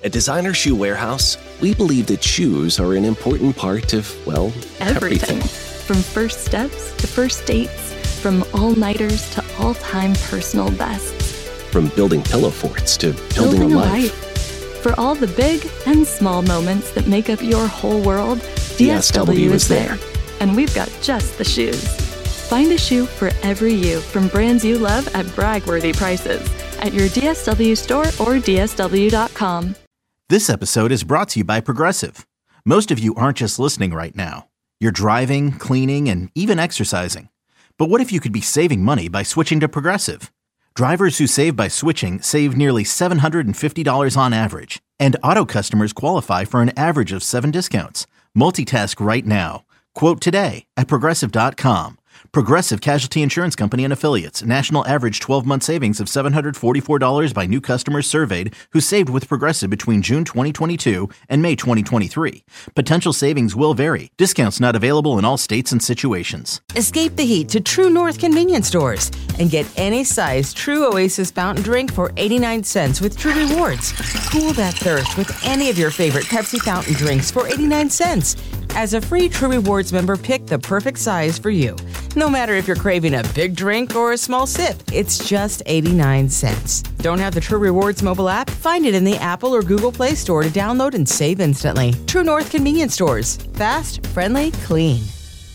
At Designer Shoe Warehouse, we believe that shoes are an important part of, well, everything. From first steps to first dates, from all-nighters to all-time personal bests. From building pillow forts to building a life. For all the big and small moments that make up your whole world, DSW is there. And we've got just the shoes. Find a shoe for every you from brands you love at brag-worthy prices at your DSW store or DSW.com. This episode is brought to you by Progressive. Most of you aren't just listening right now. You're driving, cleaning, and even exercising. But what if you could be saving money by switching to Progressive? Drivers who save by switching save nearly $750 on average. And auto customers qualify for an average of 7 discounts. Multitask right now. Quote today at Progressive.com. Progressive Casualty Insurance Company and Affiliates. National average 12-month savings of $744 by new customers surveyed who saved with Progressive between June 2022 and May 2023. Potential savings will vary. Discounts not available in all states and situations. Escape the heat to True North convenience stores and get any size True Oasis fountain drink for 89 cents with True Rewards. Cool that thirst with any of your favorite Pepsi fountain drinks for 89 cents. As a free True Rewards member, pick the perfect size for you. No matter if you're craving a big drink or a small sip, it's just 89 cents. Don't have the True Rewards mobile app? Find it in the Apple or Google Play Store to download and save instantly. True North convenience stores. Fast, friendly, clean.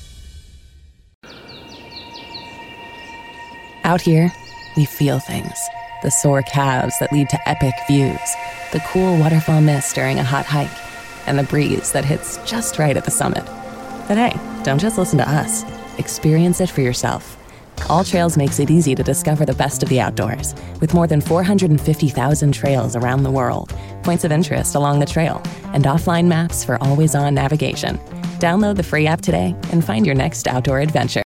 Out here, we feel things. The sore calves that lead to epic views. The cool waterfall mist during a hot hike. And the breeze that hits just right at the summit. But hey, don't just listen to us. Experience it for yourself. All Trails makes it easy to discover the best of the outdoors, with more than 450,000 trails around the world, points of interest along the trail, and offline maps for always-on navigation. Download the free app today and find your next outdoor adventure.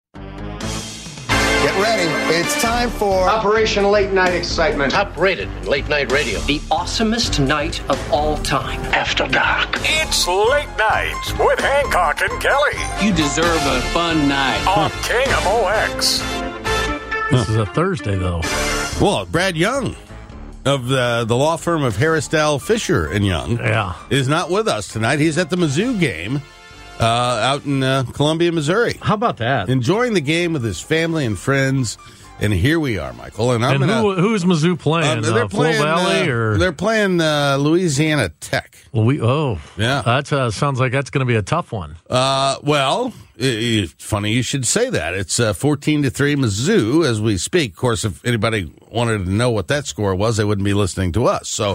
Get ready. It's time for Operation Late Night Excitement. Top rated in late night radio. The awesomest night of all time. After dark. It's Late Night with Hancock and Kelly. You deserve a fun night. On KMOX. This is a Thursday, though. Well, Brad Young of the law firm of Harrisdale, Fisher and Young is not with us tonight. He's at the Mizzou game. Out in Columbia, Missouri. How about that? Enjoying the game with his family and friends. And here we are, Michael. And who's Mizzou playing? They're playing Flow Valley or they're playing Louisiana Tech. Yeah. That sounds like that's going to be a tough one. Well, it's funny you should say that. It's 14-3 Mizzou as we speak. Of course, if anybody wanted to know what that score was, they wouldn't be listening to us. So,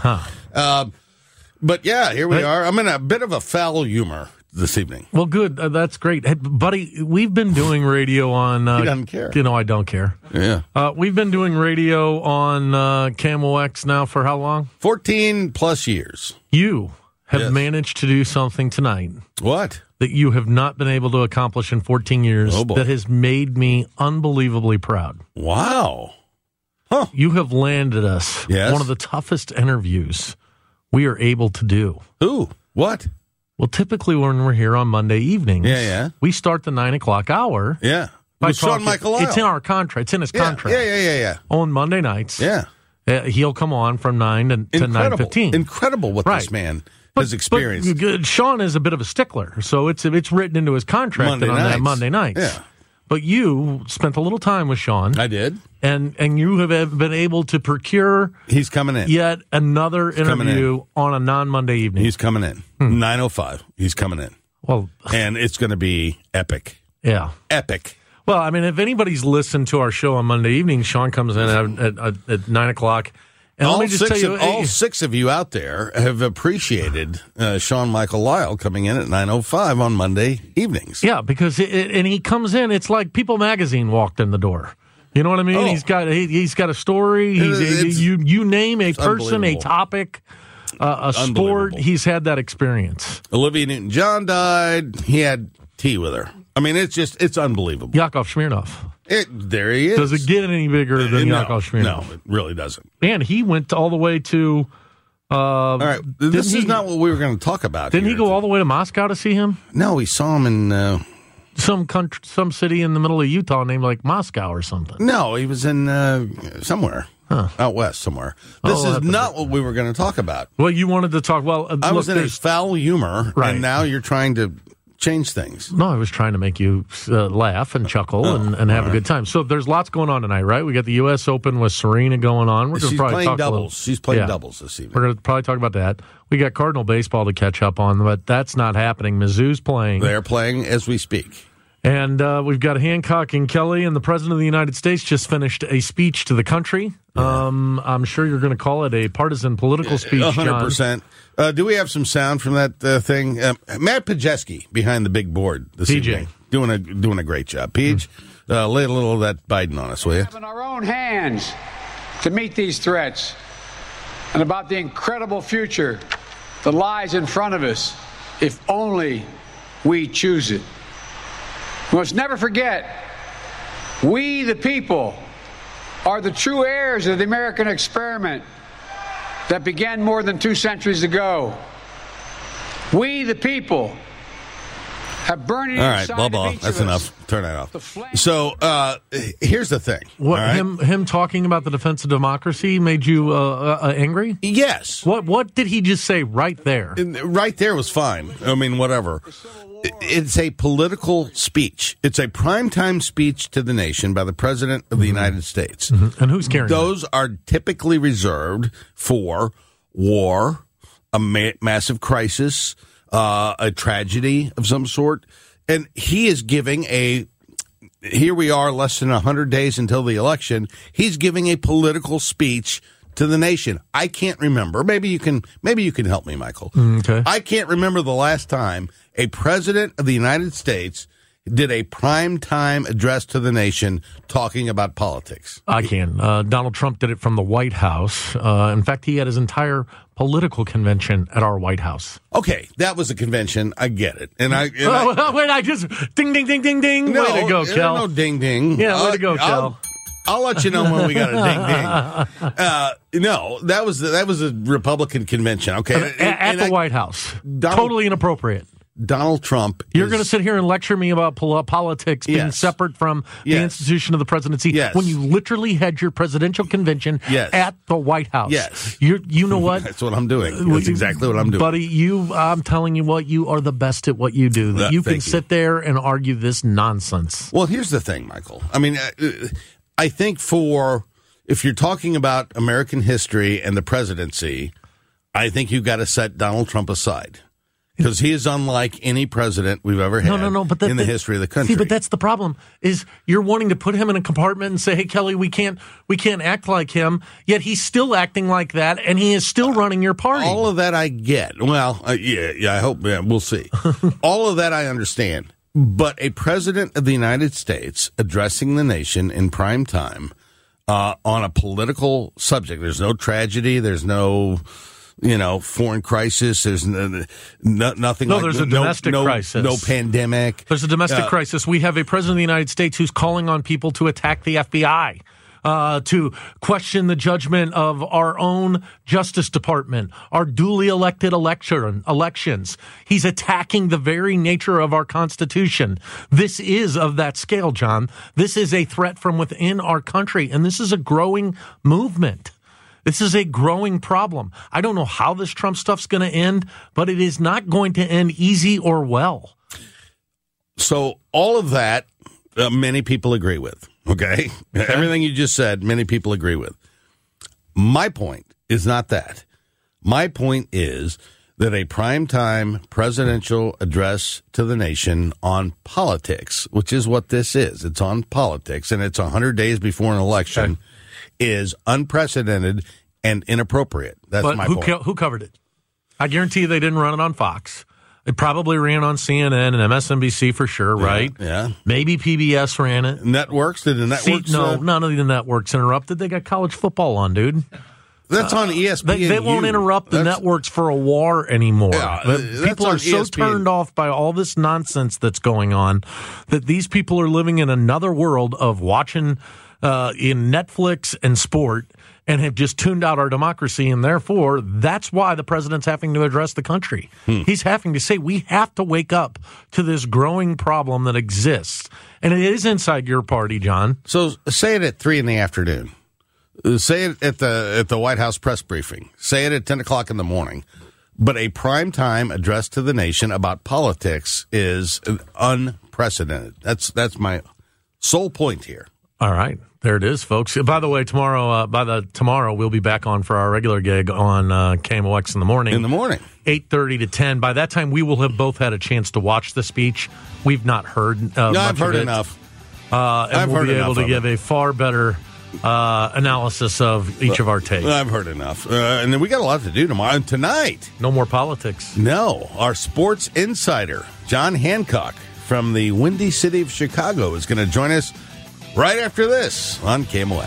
but yeah, here we are. I'm in a bit of a foul humor this evening. Well, good. That's great. Hey, buddy, we've been doing radio on... he doesn't care. I don't care. Yeah. We've been doing radio on KMOX now for how long? 14-plus years. You have managed to do something tonight. What? That you have not been able to accomplish in 14 years. Oh, boy. That has made me unbelievably proud. Wow. Huh. You have landed us one of the toughest interviews we are able to do. Who? What? Well, typically when we're here on Monday evenings, we start the 9 o'clock hour. Yeah. With Sean Michael Lyle. It's in our contract. It's in his contract. Yeah. On Monday nights. Yeah. He'll come on from 9 to 9:15. Incredible what this man has experienced. But Sean is a bit of a stickler, so it's written into his contract that Monday nights. Yeah. But you spent a little time with Sean. I did. And you have been able to procure... He's coming in. Yet another interview on a non-Monday evening. He's coming in. 9:05. He's coming in. Well, and it's going to be epic. Yeah. Epic. Well, I mean, if anybody's listened to our show on Monday evening, Sean comes in at 9 o'clock. And all six of you out there have appreciated Sean Michael Lyle coming in at 9:05 on Monday evenings. Yeah, because and he comes in, it's like People Magazine walked in the door. You know what I mean? Oh. He's got a story. You name a person, a topic, a sport. He's had that experience. Olivia Newton-John died. He had tea with her. I mean, it's unbelievable. Yakov Smirnoff. There he is. Does it get any bigger than Yakov Smirnoff? No, it really doesn't. And he went all the way to... all right, this is not what we were going to talk about. Didn't he go all the way to Moscow to see him? No, we saw him in... some city in the middle of Utah named like Moscow or something. No, he was in somewhere. out west somewhere. This is not what we were going to talk about. Well, you wanted to talk. Well, I was in a foul humor, and now you're trying to change things. No, I was trying to make you laugh and chuckle and have a good time. So there's lots going on tonight, right? We got the U.S. Open with Serena going on. She's playing doubles. She's playing doubles this evening. We're going to probably talk about that. We got Cardinal baseball to catch up on, but that's not happening. Mizzou's playing. They're playing as we speak. And we've got Hancock and Kelly, and the President of the United States just finished a speech to the country. Yeah. I'm sure you're going to call it a partisan political speech, 100%. Do we have some sound from that thing? Matt Pajeski behind the big board this evening. Doing a great job. Page, lay a little of that Biden on us, will you? We have in our own hands to meet these threats and about the incredible future that lies in front of us if only we choose it. We must never forget, we the people are the true heirs of the American experiment that began more than 2 centuries ago. We the people have burning inside of each of us. That's enough. Turn that off. So here's the thing. What, right? him talking about the defense of democracy made you angry? Yes. What did he just say right there? Right there was fine. I mean, whatever. It's a political speech. It's a primetime speech to the nation by the President of the United States. Mm-hmm. And who's carrying those? Are typically reserved for war, a massive crisis, a tragedy of some sort. And he is giving here we are less than 100 days until the election. He's giving a political speech to the nation. I can't remember. Maybe you can help me, Michael. Okay. I can't remember the last time a president of the United States did a primetime address to the nation talking about politics. I can. Donald Trump did it from the White House. In fact, he had his entire political convention at our White House. Okay, that was a convention. I get it. Wait, I just ding, ding, ding, ding, ding. No, way to go, Kel. No ding, ding. Yeah, way to go, Kel. I'll let you know when we got a ding ding. No, that was a Republican convention. Okay, at the White House, totally inappropriate. Donald Trump. You're going to sit here and lecture me about politics being separate from the institution of the presidency when you literally had your presidential convention at the White House. Yes, you know what? That's what I'm doing. That's exactly what I'm doing, buddy. I'm telling you what, you are the best at what you do. You can sit there and argue this nonsense. Well, here's the thing, Michael. I mean, I think if you're talking about American history and the presidency, I think you've got to set Donald Trump aside. Because he is unlike any president we've ever had in the history of the country. See, but that's the problem, is you're wanting to put him in a compartment and say, hey, Kelly, we can't act like him, yet he's still acting like that, and he is still running your party. All of that I get. Well, I hope, we'll see. All of that I understand. But a president of the United States addressing the nation in prime time on a political subject, there's no tragedy, there's no foreign crisis. There's nothing. No, there's a domestic crisis. No pandemic. There's a domestic crisis. We have a president of the United States who's calling on people to attack the FBI, to question the judgment of our own Justice Department, our duly elected elections. He's attacking the very nature of our Constitution. This is of that scale, John. This is a threat from within our country, and this is a growing movement. This is a growing problem. I don't know how this Trump stuff's going to end, but it is not going to end easy or well. So all of that, many people agree with, okay? Everything you just said, many people agree with. My point is not that. My point is that a primetime presidential address to the nation on politics, which is what this is, it's on politics, and it's 100 days before an election, is unprecedented and inappropriate. That's my point. Who covered it? I guarantee you they didn't run it on Fox. It probably ran on CNN and MSNBC for sure, right? Yeah. Maybe PBS ran it. Networks? Did the networks? No, none of the networks interrupted. They got college football on, dude. That's on ESPN. They won't interrupt the networks for a war anymore. People are so turned off by all this nonsense that's going on that these people are living in another world of watching in Netflix and sport and have just tuned out our democracy, and therefore that's why the president's having to address the country. He's having to say we have to wake up to this growing problem that exists, and it is inside your party, John. So say it at 3 in the afternoon. Say it at the White House press briefing. Say it at 10 o'clock in the morning. But a primetime address to the nation about politics is unprecedented. That's my sole point here. All right. There it is, folks. By the way, tomorrow we'll be back on for our regular gig on KMOX in the morning. 8:30 to 10. By that time, we will have both had a chance to watch the speech. We've not heard much I've heard of it. enough. And we'll be able to give a far better analysis of each of our takes. I've heard enough. And then we got a lot to do tomorrow. And tonight. No more politics. No. Our sports insider, John Hancock from the Windy City of Chicago, is going to join us right after this on KMOX.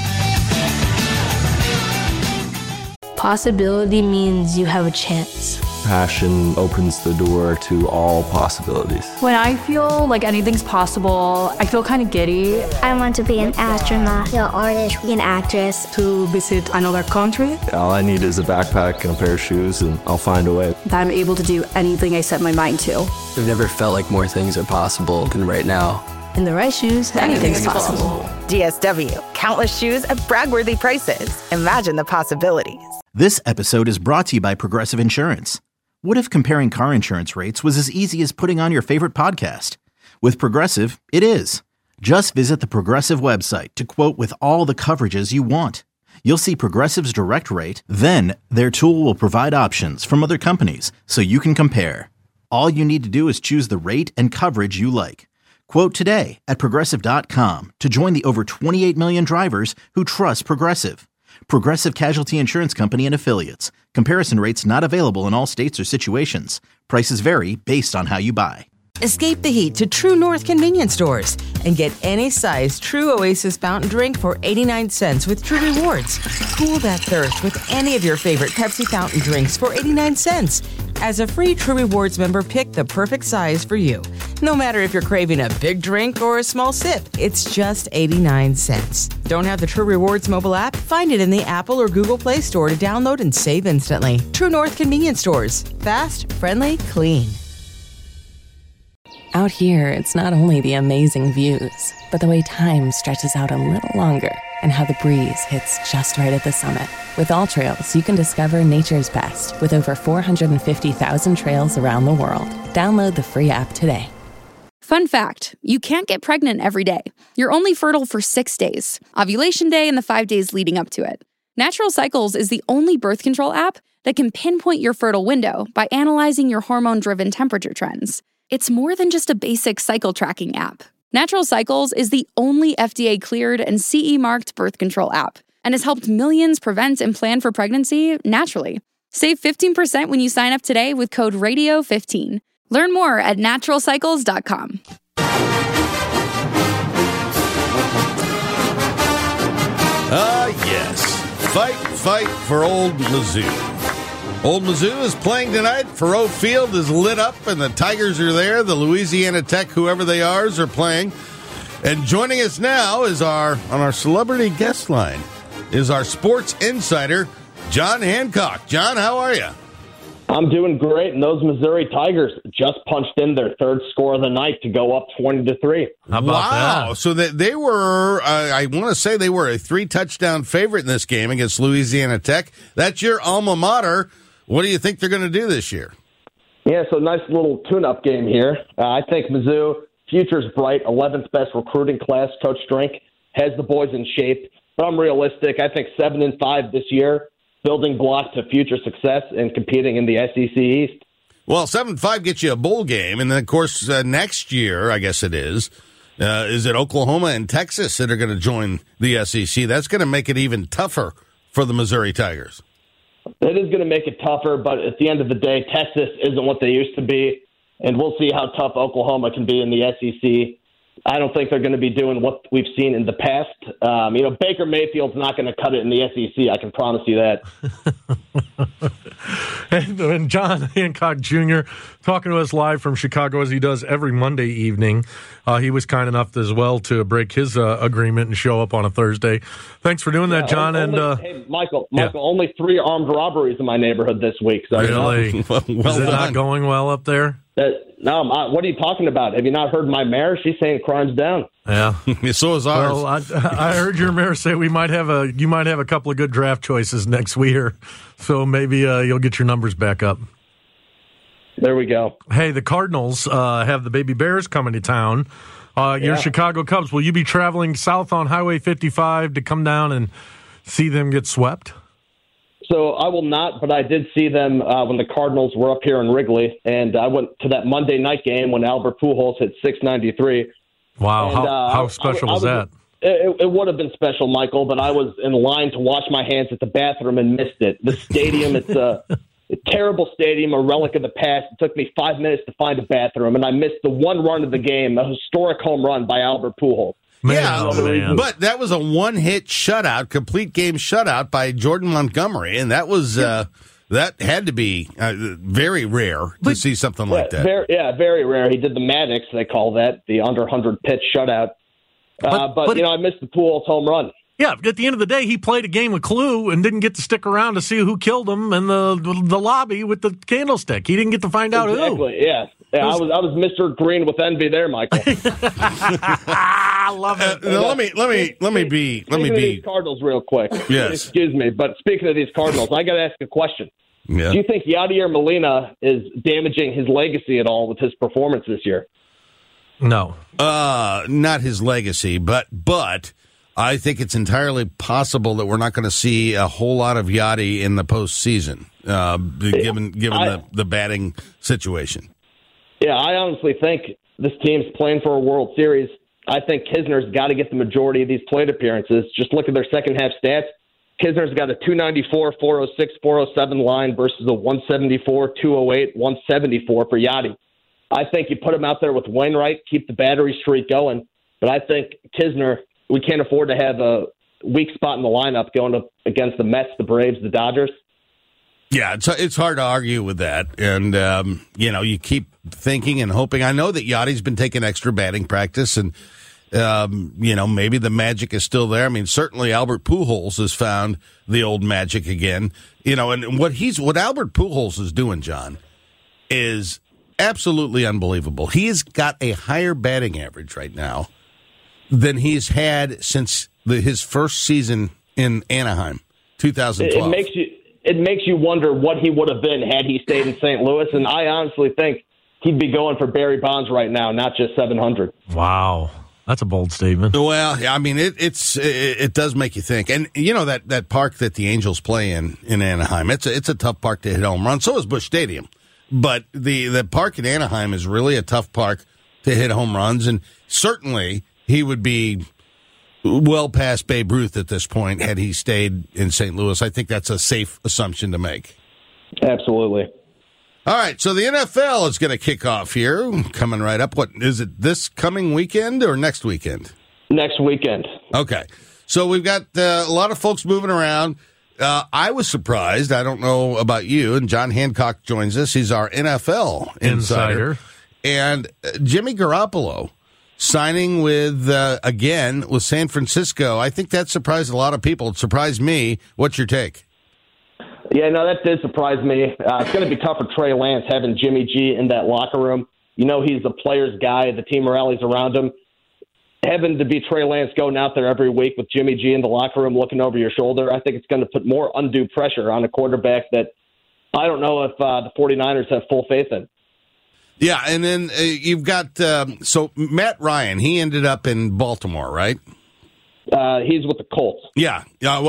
Possibility means you have a chance. Passion opens the door to all possibilities. When I feel like anything's possible, I feel kind of giddy. I want to be an astronaut, an artist, an actress. To visit another country. All I need is a backpack and a pair of shoes, and I'll find a way. That I'm able to do anything I set my mind to. I've never felt like more things are possible than right now. In the right shoes, anything's possible. DSW. Countless shoes at brag-worthy prices. Imagine the possibilities. This episode is brought to you by Progressive Insurance. What if comparing car insurance rates was as easy as putting on your favorite podcast? With Progressive, it is. Just visit the Progressive website to quote with all the coverages you want. You'll see Progressive's direct rate, then their tool will provide options from other companies so you can compare. All you need to do is choose the rate and coverage you like. Quote today at Progressive.com to join the over 28 million drivers who trust Progressive. Progressive Casualty Insurance Company and Affiliates. Comparison rates not available in all states or situations. Prices vary based on how you buy. Escape the heat to True North convenience stores and get any size True Oasis fountain drink for 89 cents with True Rewards. Cool that thirst with any of your favorite Pepsi fountain drinks for 89 cents. As a free True Rewards member, pick the perfect size for you. No matter if you're craving a big drink or a small sip, it's just 89 cents. Don't have the True Rewards mobile app? Find it in the Apple or Google Play Store to download and save instantly. True North convenience stores. Fast, friendly, clean. Out here, it's not only the amazing views, but the way time stretches out a little longer and how the breeze hits just right at the summit. With All Trails, you can discover nature's best with over 450,000 trails around the world. Download the free app today. Fun fact, you can't get pregnant every day. You're only fertile for 6 days, ovulation day and the 5 days leading up to it. Natural Cycles is the only birth control app that can pinpoint your fertile window by analyzing your hormone-driven temperature trends. It's more than just a basic cycle tracking app. Natural Cycles is the only FDA-cleared and CE-marked birth control app and has helped millions prevent and plan for pregnancy naturally. Save 15% when you sign up today with code RADIO15. Learn more at naturalcycles.com. Yes. Fight for Old Mizzou. Old Mizzou is playing tonight. Faurot Field is lit up, and the Tigers are there. The Louisiana Tech, whoever they are playing. And joining us now is on our celebrity guest line is our sports insider, John Hancock. John, how are you? I'm doing great, and those Missouri Tigers just punched in their third score of the night to go up 20-3. How about that? So they were, I want to say they were a 3-touchdown favorite in this game against Louisiana Tech. That's your alma mater. What do you think they're going to do this year? Yeah, so nice little tune-up game here. I think Mizzou, future's bright, 11th best recruiting class. Coach Strink has the boys in shape, but I'm realistic. I think 7-5 this year, building block to future success and competing in the SEC East. Well, 7-5 gets you a bowl game, and then, of course, next year, I guess it is it Oklahoma and Texas that are going to join the SEC? That's going to make it even tougher for the Missouri Tigers. It is going to make it tougher, but at the end of the day, Texas isn't what they used to be, and we'll see how tough Oklahoma can be in the SEC. I don't think they're going to be doing what we've seen in the past. Baker Mayfield's not going to cut it in the SEC. I can promise you that. And John Hancock Jr. talking to us live from Chicago as he does every Monday evening. He was kind enough as well to break his agreement and show up on a Thursday. Thanks for doing that, John. Hey, Michael, only 3 armed robberies in my neighborhood this week. So really? Is it not going well up there? No, what are you talking about? Have you not heard my mayor? She's saying crime's down. Yeah, so is ours. Well, I heard your mayor say you might have a couple of good draft choices next year, so maybe you'll get your numbers back up. There we go. Hey, the Cardinals have the Baby Bears coming to town. Your Chicago Cubs, will you be traveling south on Highway 55 to come down and see them get swept? So I will not, but I did see them when the Cardinals were up here in Wrigley, and I went to that Monday night game when Albert Pujols hit .693. Wow, and, how special was that? It would have been special, Michael, but I was in line to wash my hands at the bathroom and missed it. The stadium, it's a terrible stadium, a relic of the past. It took me 5 minutes to find a bathroom, and I missed the one run of the game, a historic home run by Albert Pujols. Man. But that was a one-hit shutout, complete game shutout by Jordan Montgomery, and that was that had to be very rare to see something like that. Very rare. He did the Maddox, they call that, the under 100-pitch shutout. But I missed the Pujols home run. Yeah, at the end of the day, he played a game of Clue and didn't get to stick around to see who killed him in the lobby with the candlestick. He didn't get to find out who. Yeah. I was Mr. Green with envy there, Michael. I love it. Let me be. These Cardinals real quick. Yes. Excuse me, but speaking of these Cardinals, I got to ask a question. Yeah. Do you think Yadier Molina is damaging his legacy at all with his performance this year? No. Not his legacy, but I think it's entirely possible that we're not going to see a whole lot of Yachty in the postseason, given the batting situation. Yeah, I honestly think this team's playing for a World Series. I think Kisner's got to get the majority of these plate appearances. Just look at their second half stats. Kisner's got a 294, 406, 407 line versus a 174, 208, 174 for Yachty. I think you put him out there with Wainwright, keep the battery streak going. But I think Kisner, we can't afford to have a weak spot in the lineup going up against the Mets, the Braves, the Dodgers. Yeah, it's hard to argue with that. And, you keep thinking and hoping. I know that Yachty's been taking extra batting practice, and, maybe the magic is still there. I mean, certainly Albert Pujols has found the old magic again. And what Albert Pujols is doing, John, is absolutely unbelievable. He has got a higher batting average right now than he's had since his first season in Anaheim, 2012. It makes you wonder what he would have been had he stayed in St. Louis, and I honestly think he'd be going for Barry Bonds right now, not just 700. Wow. That's a bold statement. Well, I mean, it does make you think. And, that park that the Angels play in Anaheim, it's a tough park to hit home runs. So is Busch Stadium. But the park in Anaheim is really a tough park to hit home runs, and certainly he would be well past Babe Ruth at this point had he stayed in St. Louis. I think that's a safe assumption to make. Absolutely. All right, so the NFL is going to kick off here, coming right up. What is it, this coming weekend or next weekend? Next weekend. Okay, so we've got a lot of folks moving around. I was surprised. I don't know about you. And John Hancock joins us. He's our NFL insider. And Jimmy Garoppolo signing with San Francisco. I think that surprised a lot of people. It surprised me. What's your take? Yeah, no, that did surprise me. It's going to be tough for Trey Lance having Jimmy G in that locker room. He's the player's guy. The team rallies around him. Having to be Trey Lance going out there every week with Jimmy G in the locker room looking over your shoulder, I think it's going to put more undue pressure on a quarterback that I don't know if the 49ers have full faith in. Yeah, and then you've got so Matt Ryan. He ended up in Baltimore, right? He's with the Colts. Yeah.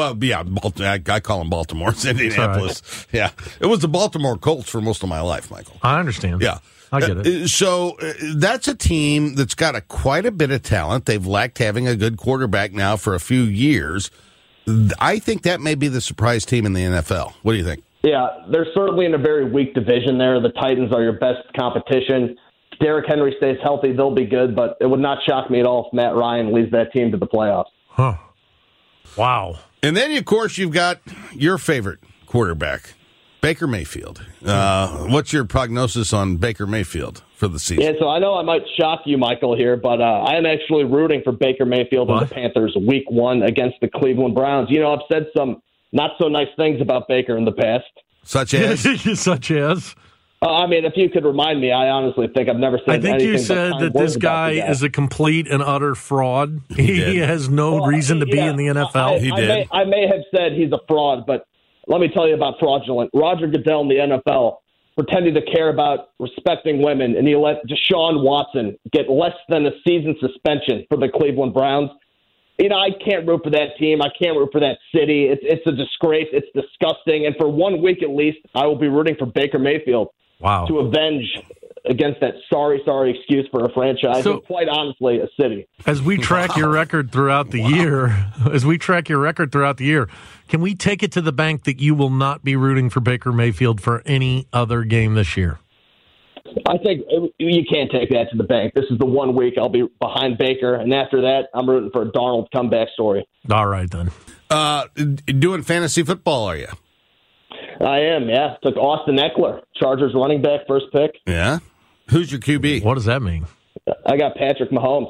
I call him Baltimore. It's Indianapolis. Right. Yeah, it was the Baltimore Colts for most of my life, Michael. I understand. Yeah. I get it. So that's a team that's got quite a bit of talent. They've lacked having a good quarterback now for a few years. I think that may be the surprise team in the NFL. What do you think? Yeah, they're certainly in a very weak division there. The Titans are your best competition. If Derrick Henry stays healthy, they'll be good, but it would not shock me at all if Matt Ryan leads that team to the playoffs. Huh. Wow. And then, of course, you've got your favorite quarterback, Baker Mayfield. What's your prognosis on Baker Mayfield for the season? Yeah, so I know I might shock you, Michael, here, but I am actually rooting for Baker Mayfield and the Panthers week 1 against the Cleveland Browns. I've said some not so nice things about Baker in the past. Such as? Such as? I mean, if you could remind me, I honestly think I've never said anything. I think you said that this guy is a complete and utter fraud. He has no reason to be in the NFL. I may have said he's a fraud, but let me tell you about fraudulent. Roger Goodell in the NFL pretending to care about respecting women, and he let Deshaun Watson get less than a season suspension for the Cleveland Browns. You know, I can't root for that team. I can't root for that city. It's a disgrace. It's disgusting. And for 1 week at least, I will be rooting for Baker Mayfield to avenge against that sorry excuse for a franchise and quite honestly a city. As we track your record throughout the year, can we take it to the bank that you will not be rooting for Baker Mayfield for any other game this year? I think you can't take that to the bank. This is the 1 week I'll be behind Baker, and after that, I'm rooting for a Darnold comeback story. All right, then. Doing fantasy football, are you? I am, yeah. Took Austin Eckler, Chargers running back, first pick. Yeah. Who's your QB? What does that mean? I got Patrick Mahomes.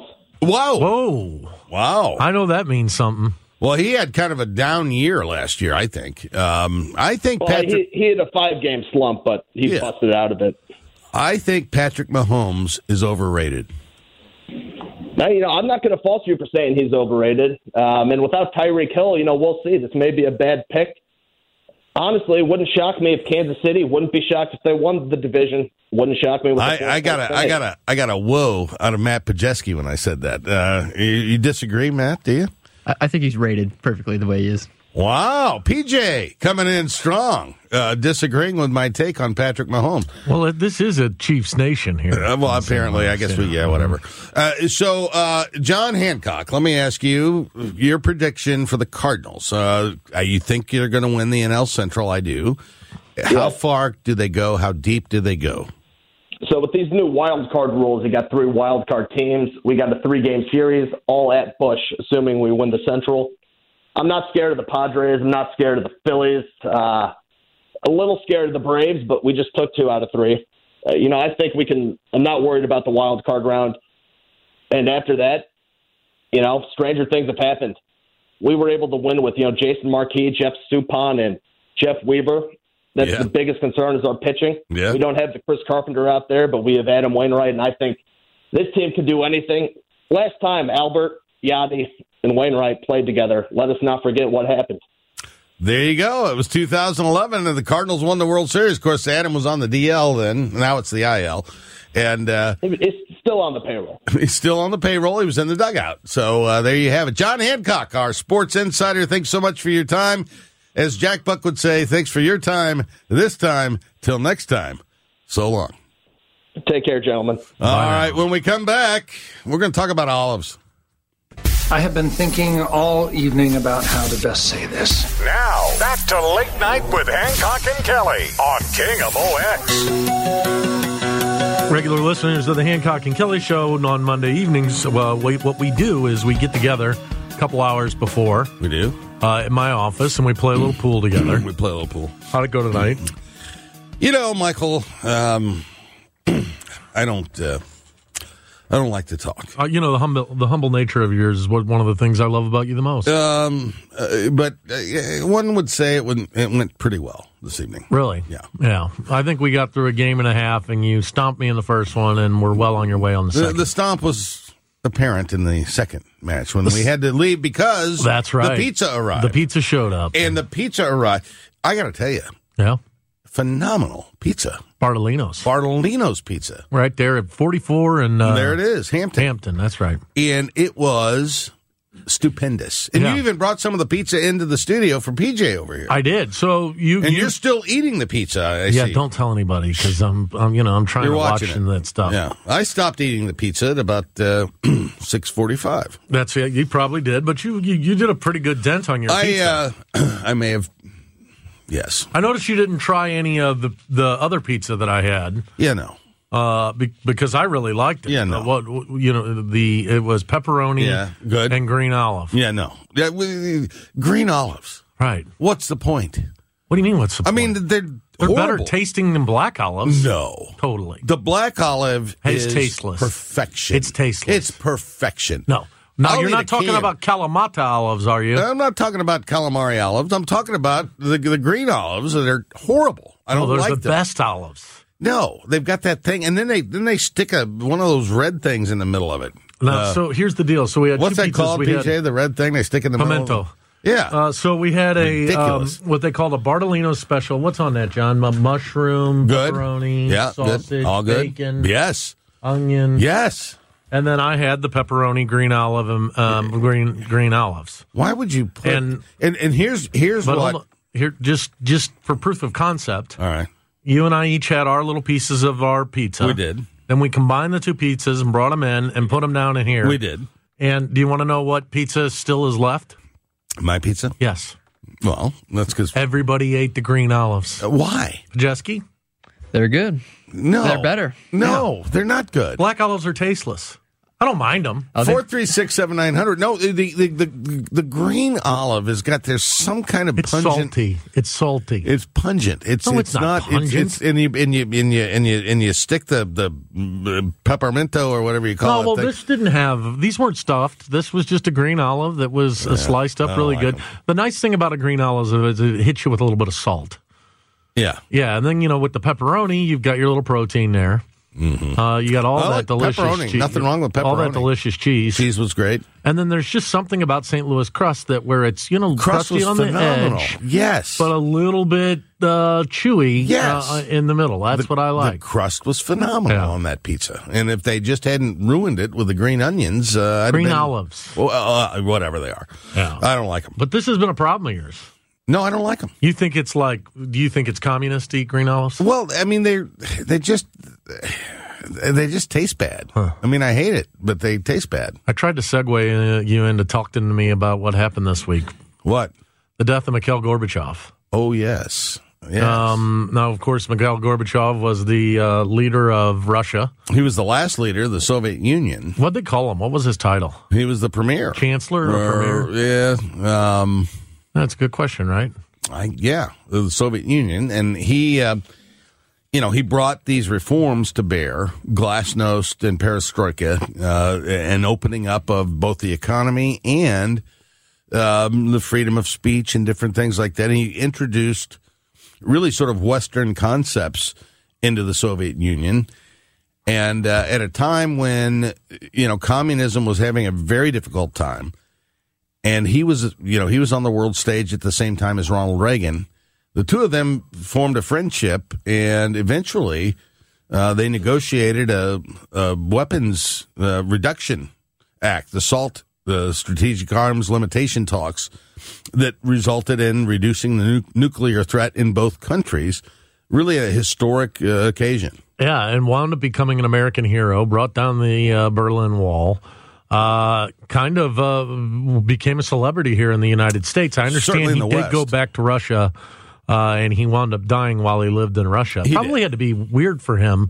Whoa. Wow. I know that means something. Well, he had kind of a down year last year, I think. Patrick... He had a 5-game slump, but he busted out of it. I think Patrick Mahomes is overrated. Now, I'm not going to fault you for saying he's overrated. And without Tyreek Hill, we'll see. This may be a bad pick. Honestly, it wouldn't shock me if Kansas City wouldn't be shocked if they won the division. Wouldn't shock me. I got a whoa out of Matt Pajeski when I said that. You disagree, Matt? Do you? I think he's rated perfectly the way he is. Wow, PJ coming in strong, disagreeing with my take on Patrick Mahomes. Well, this is a Chiefs nation here. Apparently, I guess whatever. So, John Hancock, let me ask you your prediction for the Cardinals. You think you're going to win the NL Central? I do. How far do they go? How deep do they go? So with these new wild card rules, you got 3 wild card teams. We got a 3-game series, all at Busch, assuming we win the Central. I'm not scared of the Padres. I'm not scared of the Phillies. A little scared of the Braves, but we just took 2 out of 3. I think we can. I'm not worried about the wild card round. And after that, stranger things have happened. We were able to win with, Jason Marquis, Jeff Suppan, and Jeff Weaver. That's the biggest concern is our pitching. Yeah. We don't have the Chris Carpenter out there, but we have Adam Wainwright, and I think this team can do anything. Last time, Albert, Yadi, and Wainwright played together. Let us not forget what happened. There you go. It was 2011, and the Cardinals won the World Series. Of course, Adam was on the DL then. Now it's the IL. And it's still on the payroll. He's still on the payroll. He was in the dugout. So there you have it. John Hancock, our sports insider, thanks so much for your time. As Jack Buck would say, thanks for your time this time. Till next time, so long. Take care, gentlemen. All right, when we come back, we're going to talk about olives. I have been thinking all evening about how to best say this. Now, back to Late Night with Hancock and Kelly on King of OX. Regular listeners of the Hancock and Kelly Show on Monday evenings, what we do is we get together a couple hours before. We do. In my office, and we play a little pool together. We play a little pool. How'd it go tonight? Michael, I don't like to talk. The humble nature of yours is one of the things I love about you the most. But one would say it went pretty well this evening. Really? Yeah. I think we got through a game and a half, and you stomped me in the first one, and we're well on your way on the second. The stomp was apparent in the second match when we had to leave because that's right. The pizza arrived. The pizza showed up. And the pizza arrived. I got to tell you. Yeah. Phenomenal pizza. Bartolino's pizza. Right there at 44 and... there it is, Hampton. That's right. And it was stupendous. And you even brought some of the pizza into the studio for PJ over here. I did. So you're still eating the pizza, I see. Don't tell anybody because I'm trying to watch that stuff. Yeah. I stopped eating the pizza at about 6:45. That's it. You probably did, but you did a pretty good dent on your pizza. I may have. Yes. I noticed you didn't try any of the other pizza that I had. Yeah, no. Because I really liked it. Yeah, no. It was pepperoni good. And green olive. Yeah, no. Green olives. Right. What's the point? What do you mean, what's the point? I mean, they're better tasting than black olives. No. Totally. The black olive is tasteless. Perfection. It's tasteless. It's perfection. No. Now, you're not talking about Kalamata olives, are you? I'm not talking about calamari olives. I'm talking about the green olives that are horrible. I don't like them. Those are the best olives. No, they've got that thing, and then they stick one of those red things in the middle of it. Now, so here's the deal. So we had what's two that pizzas. called, PJ? The red thing they stick in the pimento. middle? Yeah. So we had what they call a Bartolino special. What's on that, John? Mushroom, good. Pepperoni, sausage, good. All good. Bacon, yes, onion, yes. And then I had the pepperoni, green olive, and green olives. Why would you put? And here's what. Here, just for proof of concept. All right. You and I each had our little pieces of our pizza. We did. Then we combined the two pizzas and brought them in and put them down in here. We did. And do you want to know what pizza still is left? My pizza? Yes. Well, that's because everybody ate the green olives. Why? Pajeski? They're good. No. They're better. No, they're not good. Black olives are tasteless. I don't mind them. 4367900. No, the green olive has got there's some kind of pungent. Salty. It's salty. It's pungent. It's not pungent. And you stick the peppermento or whatever you call it. No, well, this didn't have. These weren't stuffed. This was just a green olive that was sliced up really good. The nice thing about a green olive is it hits you with a little bit of salt. Yeah. Yeah, and then with the pepperoni, you've got your little protein there. Mm-hmm. You got all that delicious pepperoni. cheese. Nothing wrong with pepperoni. All that delicious cheese. Cheese was great. And then there's just something about St. Louis crust where it's crusty on phenomenal. the edge. Yes, but a little bit chewy. Yes. In the middle. That's what I like. The crust was phenomenal on that pizza. And if they just hadn't ruined it with the green onions, olives, whatever they are, I don't like them. But this has been a problem of yours. No, I don't like them. You think it's do you think it's communist to eat green olives? Well, I mean, they just taste bad. Huh. I mean, I hate it, but they taste bad. I tried to segue you into talking to me about what happened this week. What? The death of Mikhail Gorbachev. Oh, yes. Yes. Now, of course, Mikhail Gorbachev was the leader of Russia. He was the last leader of the Soviet Union. What'd they call him? What was his title? He was the premier. Chancellor or premier? Yeah. That's a good question, right? The Soviet Union. And he, he brought these reforms to bear, glasnost and perestroika, an opening up of both the economy and the freedom of speech and different things like that. And he introduced really sort of Western concepts into the Soviet Union. And at a time when, communism was having a very difficult time, and he was on the world stage at the same time as Ronald Reagan. The two of them formed a friendship, and eventually they negotiated a weapons reduction act, the SALT, the Strategic Arms Limitation Talks, that resulted in reducing the nuclear threat in both countries. Really a historic occasion. Yeah, and wound up becoming an American hero, brought down the Berlin Wall. Kind of became a celebrity here in the United States. I understand he did go back to Russia, and he wound up dying while he lived in Russia. Probably had to be weird for him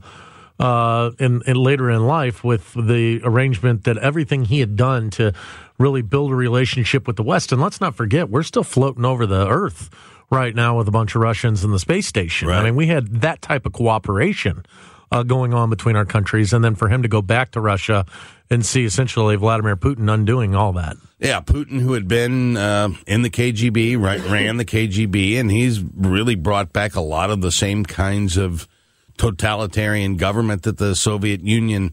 in later in life with the arrangement that everything he had done to really build a relationship with the West. And let's not forget, we're still floating over the Earth right now with a bunch of Russians in the space station. Right. I mean, we had that type of cooperation going on between our countries, and then for him to go back to Russia and see essentially Vladimir Putin undoing all that. Yeah, Putin, who had been in the KGB, ran the KGB, and he's really brought back a lot of the same kinds of totalitarian government that the Soviet Union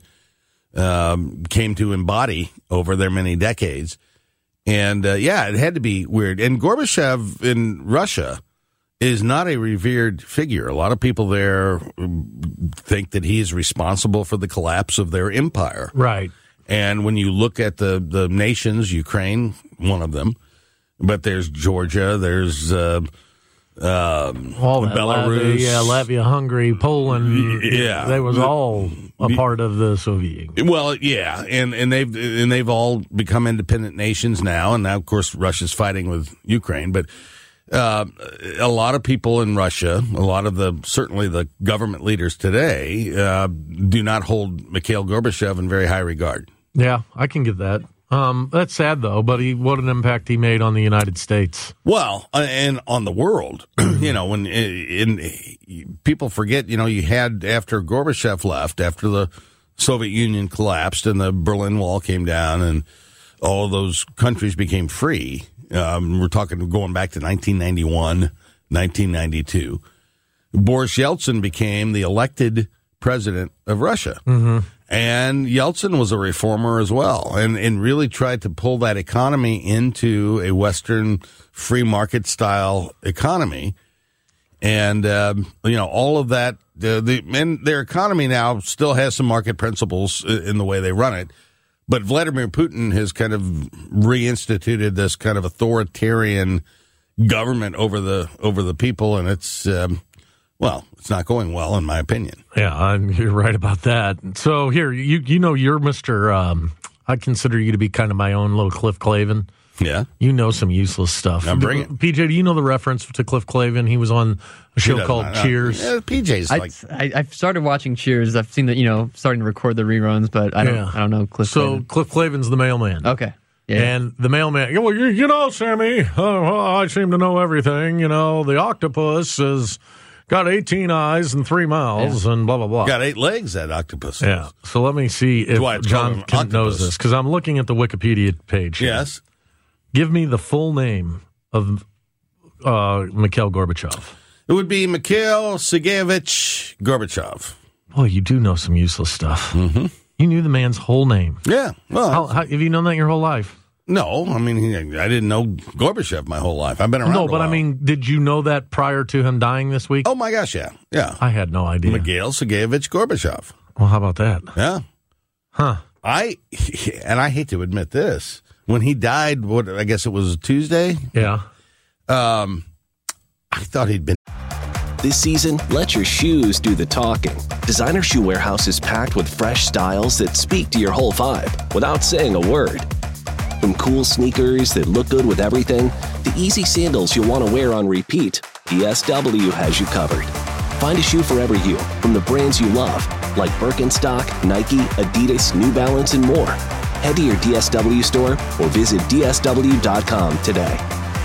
came to embody over their many decades. And, it had to be weird. And Gorbachev in Russia is not a revered figure. A lot of people there think that he is responsible for the collapse of their empire. Right. And when you look at the nations, Ukraine, one of them, but there's Georgia, there's Belarus. Latvia, Hungary, Poland. Yeah. They was all a part of the Soviet Union. Well, yeah, and they've all become independent nations now, and now, of course, Russia's fighting with Ukraine, but a lot of people in Russia, a lot of certainly the government leaders today, do not hold Mikhail Gorbachev in very high regard. Yeah, I can get that. That's sad, though, but what an impact he made on the United States. Well, and on the world. When people forget, you had, after Gorbachev left, after the Soviet Union collapsed and the Berlin Wall came down and all those countries became free, we're talking going back to 1991, 1992. Boris Yeltsin became the elected president of Russia. Mm-hmm. And Yeltsin was a reformer as well, and really tried to pull that economy into a Western free market style economy. And, all of that, and their economy now still has some market principles in the way they run it. But Vladimir Putin has kind of reinstituted this kind of authoritarian government over the people, and it's not going well, in my opinion. Yeah, you're right about that. So here, you're Mr. I consider you to be kind of my own little Cliff Clavin. Yeah. You know some useless stuff. Now bring it. PJ, do you know the reference to Cliff Clavin? He was on a show called Cheers. Yeah, PJ's I've started watching Cheers. I've seen that, starting to record the reruns, but I don't know Cliff Clavin. So Cliff Clavin's the mailman. Okay. Yeah. And the mailman, well, Sammy, I seem to know everything. The octopus has got 18 eyes and 3 mouths and blah, blah, blah. Got 8 legs, that octopus. Yeah. So let me see if John knows this, because I'm looking at the Wikipedia page here. Yes. Give me the full name of Mikhail Gorbachev. It would be Mikhail Sergeyevich Gorbachev. Boy, you do know some useless stuff. Mm-hmm. You knew the man's whole name. Yeah. Well, how have you known that your whole life? No, I mean, I didn't know Gorbachev my whole life. I've been around. No, but I mean, did you know that prior to him dying this week? Oh my gosh, yeah. I had no idea. Mikhail Sergeyevich Gorbachev. Well, how about that? Yeah. Huh. I hate to admit this. When he died, I guess it was Tuesday? Yeah. I thought he'd been... This season, let your shoes do the talking. Designer Shoe Warehouse is packed with fresh styles that speak to your whole vibe without saying a word. From cool sneakers that look good with everything, to easy sandals you'll want to wear on repeat, DSW has you covered. Find a shoe for every you, from the brands you love, like Birkenstock, Nike, Adidas, New Balance, and more. Head to your DSW store or visit DSW.com today.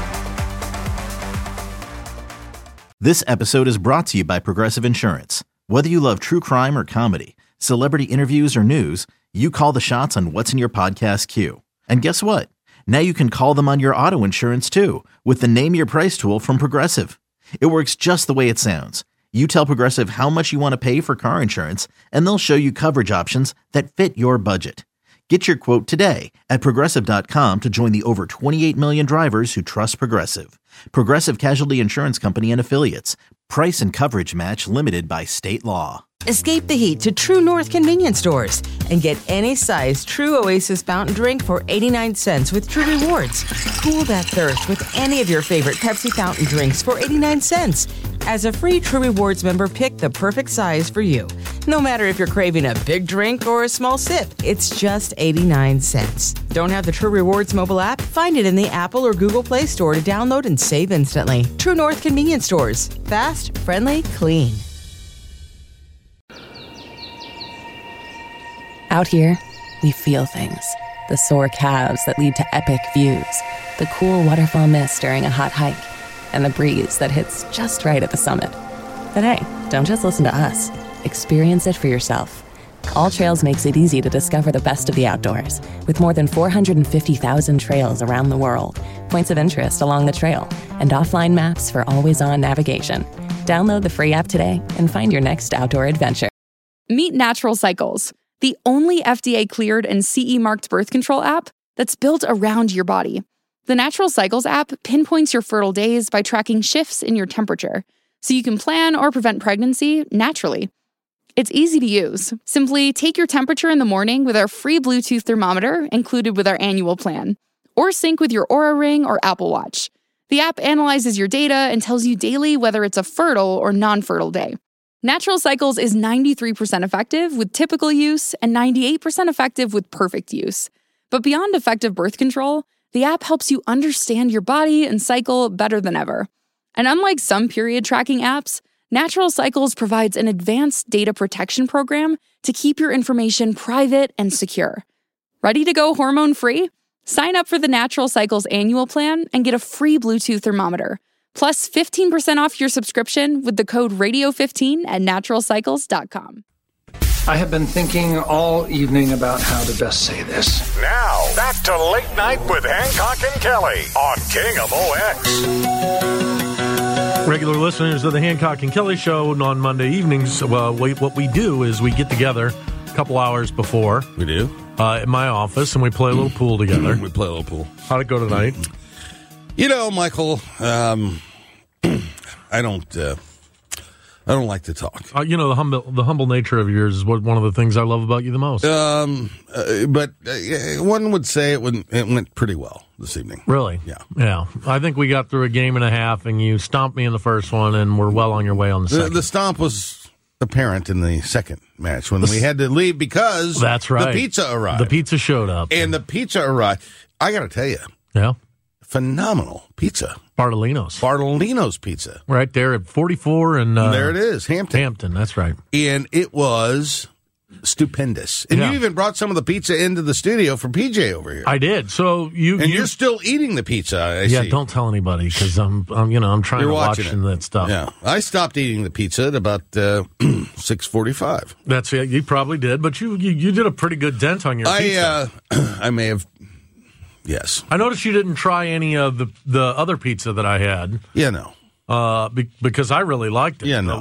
This episode is brought to you by Progressive Insurance. Whether you love true crime or comedy, celebrity interviews or news, you call the shots on what's in your podcast queue. And guess what? Now you can call them on your auto insurance too with the Name Your Price tool from Progressive. It works just the way it sounds. You tell Progressive how much you want to pay for car insurance, and they'll show you coverage options that fit your budget. Get your quote today at Progressive.com to join the over 28 million drivers who trust Progressive. Progressive Casualty Insurance Company and Affiliates. Price and coverage match limited by state law. Escape the heat to True North convenience stores and get any size True Oasis fountain drink for 89 cents with True Rewards. Cool that thirst with any of your favorite Pepsi fountain drinks for 89 cents. As a free True Rewards member, pick the perfect size for you. No matter if you're craving a big drink or a small sip, it's just 89 cents. Don't have the True Rewards mobile app? Find it in the Apple or Google Play Store to download and save instantly. True North convenience stores. Fast, friendly, clean. Out here, we feel things. The sore calves that lead to epic views, the cool waterfall mist during a hot hike, and the breeze that hits just right at the summit. But hey, don't just listen to us. Experience it for yourself. All Trails makes it easy to discover the best of the outdoors, with more than 450,000 trails around the world, points of interest along the trail, and offline maps for always-on navigation. Download the free app today and find your next outdoor adventure. Meet Natural Cycles, the only FDA-cleared and CE-marked birth control app that's built around your body. The Natural Cycles app pinpoints your fertile days by tracking shifts in your temperature, so you can plan or prevent pregnancy naturally. It's easy to use. Simply take your temperature in the morning with our free Bluetooth thermometer included with our annual plan, or sync with your Oura Ring or Apple Watch. The app analyzes your data and tells you daily whether it's a fertile or non-fertile day. Natural Cycles is 93% effective with typical use and 98% effective with perfect use. But beyond effective birth control, the app helps you understand your body and cycle better than ever. And unlike some period tracking apps, Natural Cycles provides an advanced data protection program to keep your information private and secure. Ready to go hormone-free? Sign up for the Natural Cycles annual plan and get a free Bluetooth thermometer. Plus 15% off your subscription with the code radio15 at naturalcycles.com. I have been thinking all evening about how to best say this. Now, back to Late Night with Hancock and Kelly on King of OX. Regular listeners of the Hancock and Kelly Show on Monday evenings, what we do is we get together a couple hours before. We do. At my office, and we play a little pool together. We play a little pool. How'd it go tonight? Michael, I don't like to talk. The humble nature of yours is one of the things I love about you the most. But one would say it went pretty well this evening. Really? Yeah. I think we got through a game and a half, and you stomped me in the first one, and we're well on your way on the second. The stomp was apparent in the second match when we had to leave because that's right. The pizza arrived. The pizza showed up. And the pizza arrived. I got to tell you. Yeah. Phenomenal pizza. Bartolino's pizza. Right there at 44 and... there it is, Hampton. That's right. And it was stupendous. And you even brought some of the pizza into the studio for PJ over here. I did. So you're still eating the pizza, I see. Don't tell anybody because I'm trying to watch that stuff. Yeah. I stopped eating the pizza at about 6:45. That's it. You probably did, but you did a pretty good dent on your pizza. I may have. Yes. I noticed you didn't try any of the other pizza that I had. Yeah, no. Because I really liked it. Yeah, no.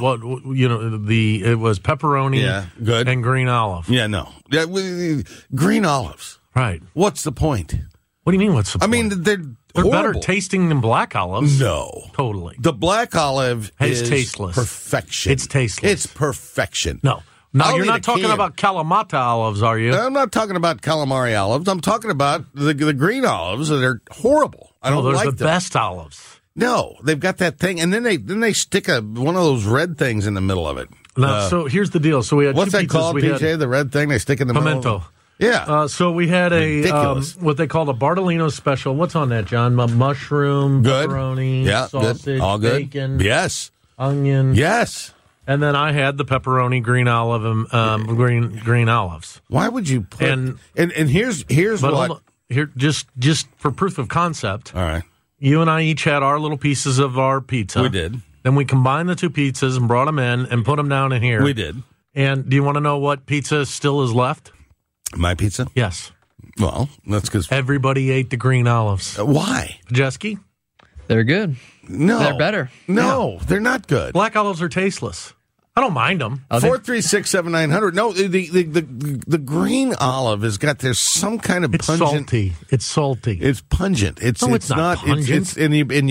It was pepperoni good. And green olive. Yeah, no. Green olives. Right. What's the point? What do you mean, what's the point? I mean, they're better tasting than black olives. No. Totally. The black olive is tasteless. Perfection. It's tasteless. It's perfection. No. Now, you're not talking about Kalamata olives, are you? I'm not talking about calamari olives. I'm talking about the green olives that are horrible. I don't like them. Those are the best olives. No, they've got that thing, and then they stick one of those red things in the middle of it. No, so here's the deal. So we had what's two that pizzas. called, PJ? The red thing they stick in the middle? Pimento. Yeah. So we had what they call a Bartolino special. What's on that, John? Mushroom, pepperoni, sausage, good. All good. Bacon, yes, onion, yes. And then I had the pepperoni, green olive, and green olives. Why would you put? And here's what. Here, just for proof of concept. All right. You and I each had our little pieces of our pizza. We did. Then we combined the two pizzas and brought them in and put them down in here. We did. And do you want to know what pizza still is left? My pizza? Yes. Well, that's because everybody ate the green olives. Why? Jeski? They're good. No. They're better. No, they're not good. Black olives are tasteless. I don't mind them. 436-7900. No, the green olive has got some kind of pungent. It's salty. It's pungent. It's not pungent. And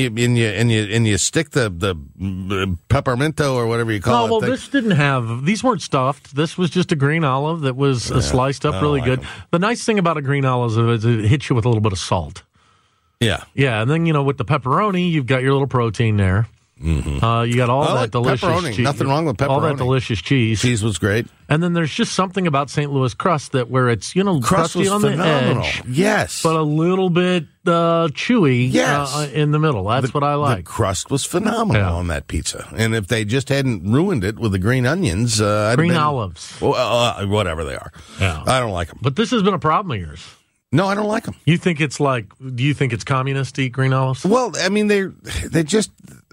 you stick the peppermento or whatever you call it. No, well, these weren't stuffed. This was just a green olive that was sliced up really good. The nice thing about a green olive is it hits you with a little bit of salt. Yeah. Yeah, and then with the pepperoni, you've got your little protein there. Mm-hmm. You got all that delicious cheese. Nothing wrong with pepperoni. All that delicious cheese. Cheese was great. And then there's just something about St. Louis crust where it's crusty on phenomenal. The edge. Yes, but a little bit chewy. Yes, in the middle. That's what I like. The crust was phenomenal on that pizza. And if they just hadn't ruined it with the green onions, olives, whatever they are, I don't like them. But this has been a problem of yours. No, I don't like them. You think it's do you think it's communist to eat green olives? Well, I mean, they just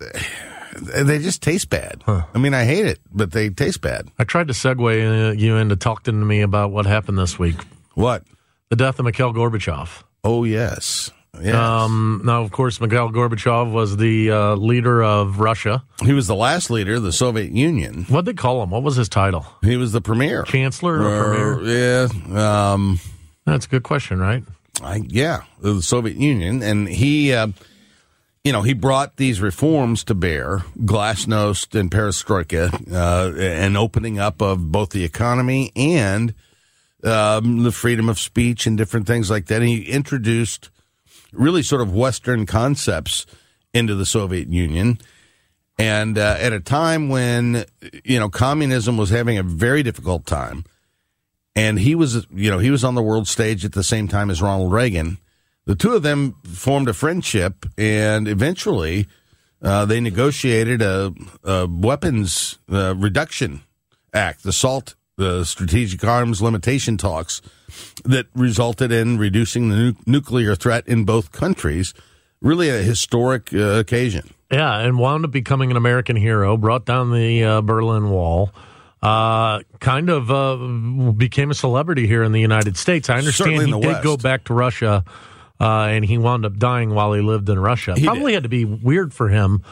taste bad. Huh. I mean, I hate it, but they taste bad. I tried to segue you into talking to me about what happened this week. What? The death of Mikhail Gorbachev. Oh, yes. Yes. Now, of course, Mikhail Gorbachev was the leader of Russia. He was the last leader of the Soviet Union. What'd they call him? What was his title? He was the premier. Chancellor or premier? Yeah. That's a good question, right? The Soviet Union. And he, he brought these reforms to bear, glasnost and perestroika, and opening up of both the economy and the freedom of speech and different things like that. And he introduced really sort of Western concepts into the Soviet Union. And at a time when, communism was having a very difficult time, and he was on the world stage at the same time as Ronald Reagan. The two of them formed a friendship, and eventually they negotiated a weapons reduction act, the SALT, the Strategic Arms Limitation Talks, that resulted in reducing the nuclear threat in both countries. Really a historic occasion. Yeah, and wound up becoming an American hero, brought down the Berlin Wall. Kind of became a celebrity here in the United States. I understand he did go back to Russia, and he wound up dying while he lived in Russia. Probably had to be weird for him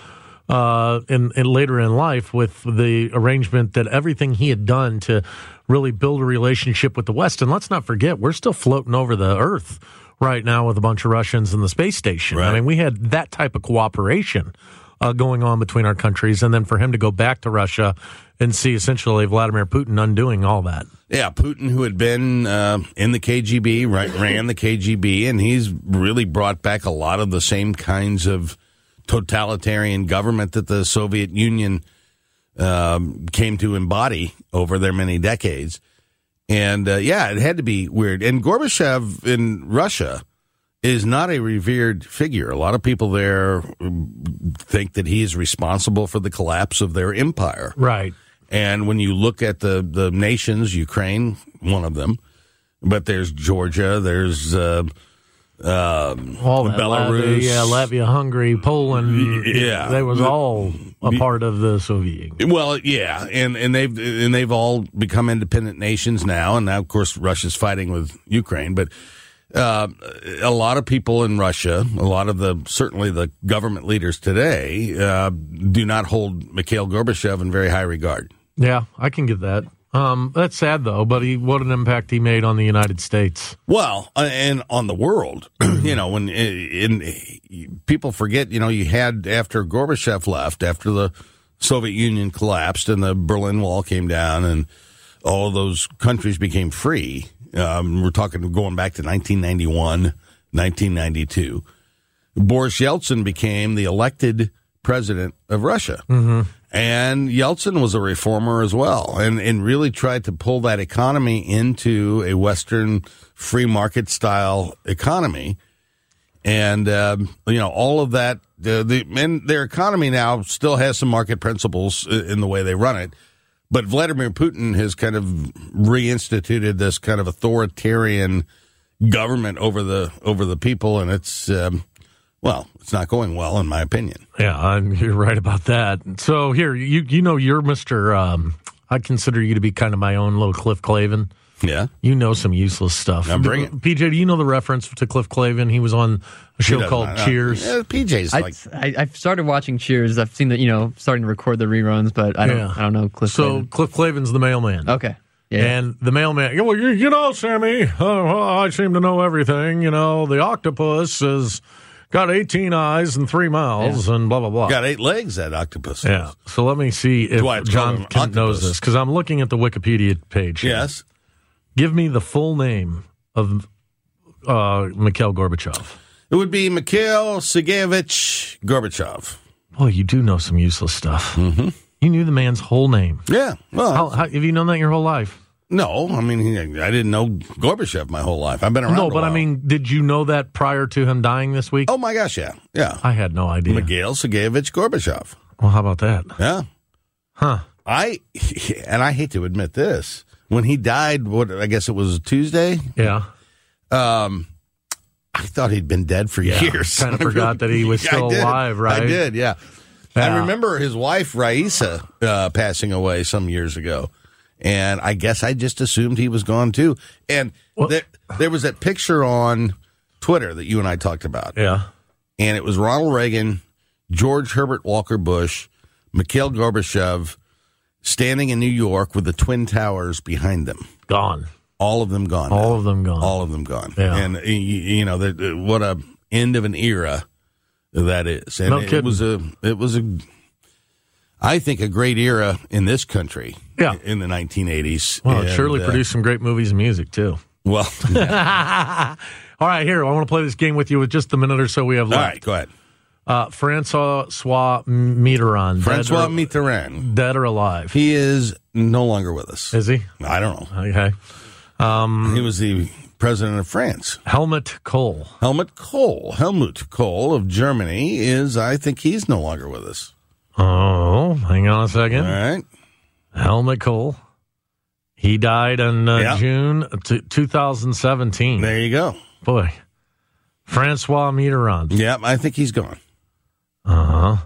in later in life with the arrangement that everything he had done to really build a relationship with the West. And let's not forget, we're still floating over the Earth right now with a bunch of Russians in the space station. Right. I mean, we had that type of cooperation going on between our countries, and then for him to go back to Russia and see essentially Vladimir Putin undoing all that. Yeah, Putin, who had been in the KGB, ran the KGB, and he's really brought back a lot of the same kinds of totalitarian government that the Soviet Union came to embody over their many decades. And, it had to be weird. And Gorbachev in Russia is not a revered figure. A lot of people there think that he is responsible for the collapse of their empire. Right. And when you look at the nations, Ukraine, one of them, but there's Georgia, there's all Belarus, Latvia, Hungary, Poland. Yeah, they was all a part of the Soviet Union. Well, yeah, and they've all become independent nations now, and now of course Russia's fighting with Ukraine, but. A lot of people in Russia, a lot of certainly the government leaders today, do not hold Mikhail Gorbachev in very high regard. Yeah, I can get that. That's sad, though, but what an impact he made on the United States. Well, and on the world. When people forget, you had, after Gorbachev left, after the Soviet Union collapsed and the Berlin Wall came down and all of those countries became free. We're talking going back to 1991, 1992. Boris Yeltsin became the elected president of Russia. Mm-hmm. And Yeltsin was a reformer as well and really tried to pull that economy into a Western free market style economy. And, all of that, and their economy now still has some market principles in the way they run it. But Vladimir Putin has kind of reinstituted this kind of authoritarian government over the people, and it's it's not going well, in my opinion. Yeah, you're right about that. So here, you're Mr. I consider you to be kind of my own little Cliff Clavin. Yeah. You know some useless stuff. Now bring it. PJ, do you know the reference to Cliff Clavin? He was on a show called Cheers. Yeah, PJ's I've started watching Cheers. I've seen that, starting to record the reruns, but I don't know Cliff Clavin. Cliff Clavin's the mailman. Okay. Yeah. And the mailman, well, you know, Sammy, I seem to know everything. The octopus has got 18 eyes and 3 mouths and blah, blah, blah. Got 8 legs, that octopus. Yeah. So let me see if John knows this, because I'm looking at the Wikipedia page here. Yes. Give me the full name of Mikhail Gorbachev. It would be Mikhail Sergeyevich Gorbachev. Boy, you do know some useless stuff. Mm-hmm. You knew the man's whole name. Yeah. Well, how have you known that your whole life? No, I mean, I didn't know Gorbachev my whole life. I've been around. No, but I mean, did you know that prior to him dying this week? Oh my gosh, yeah. I had no idea. Mikhail Sergeyevich Gorbachev. Well, how about that? Yeah. Huh. I hate to admit this. When he died, I guess it was Tuesday? Yeah. I thought he'd been dead for years. Kind of forgot that he was still alive, right? I did, yeah. I remember his wife, Raisa, passing away some years ago. And I guess I just assumed he was gone, too. And there was that picture on Twitter that you and I talked about. Yeah. And it was Ronald Reagan, George Herbert Walker Bush, Mikhail Gorbachev, standing in New York with the Twin Towers behind them. Gone. All of them gone. All of them gone. All of them gone. Yeah. And, what a end of an era that is. And No kidding. It was I think, a great era in this country in the 1980s. Well, it surely produced some great movies and music, too. Well. Yeah. All right, here, I want to play this game with you with just a minute or so we have left. All right, go ahead. Francois Mitterrand. Francois Mitterrand. Dead or alive? He is no longer with us. Is he? I don't know. Okay. He was the president of France. Helmut Kohl. Helmut Kohl of Germany I think he's no longer with us. Oh, hang on a second. All right. Helmut Kohl. He died in June 2017. There you go. Boy. Francois Mitterrand. Yeah, I think he's gone. I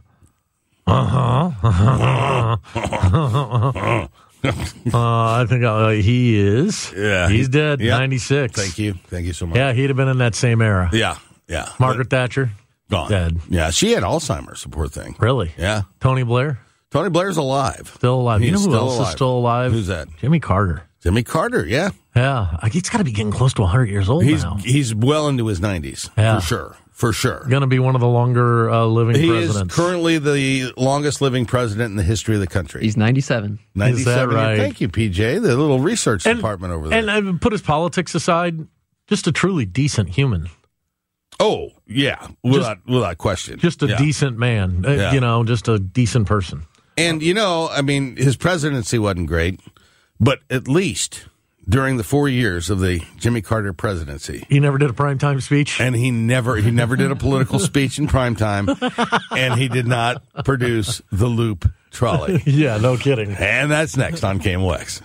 think he is. Yeah. He's dead, 96. Thank you so much. Yeah, he'd have been in that same era. Yeah. Margaret Thatcher. Gone. Dead. Yeah, she had Alzheimer's, the poor thing. Really? Yeah. Tony Blair? Tony Blair's alive. Still alive. He's you know who still else alive. is still alive? Who's that? Jimmy Carter. Jimmy Carter, yeah. Yeah. He's got to be getting close to 100 years old now. He's well into his 90s, for sure. Going to be one of the longer living presidents. He is currently the longest living president in the history of the country. He's 97. 97. Is that right? Thank you, PJ, the little research department over there. And put his politics aside, just a truly decent human. Oh, yeah, without question. Just a decent man, just a decent person. And, his presidency wasn't great, but at least during the 4 years of the Jimmy Carter presidency, he never did a primetime speech. And he never did a political speech in primetime, and he did not produce the Loop Trolley. Yeah, no kidding. And that's next on KMOX.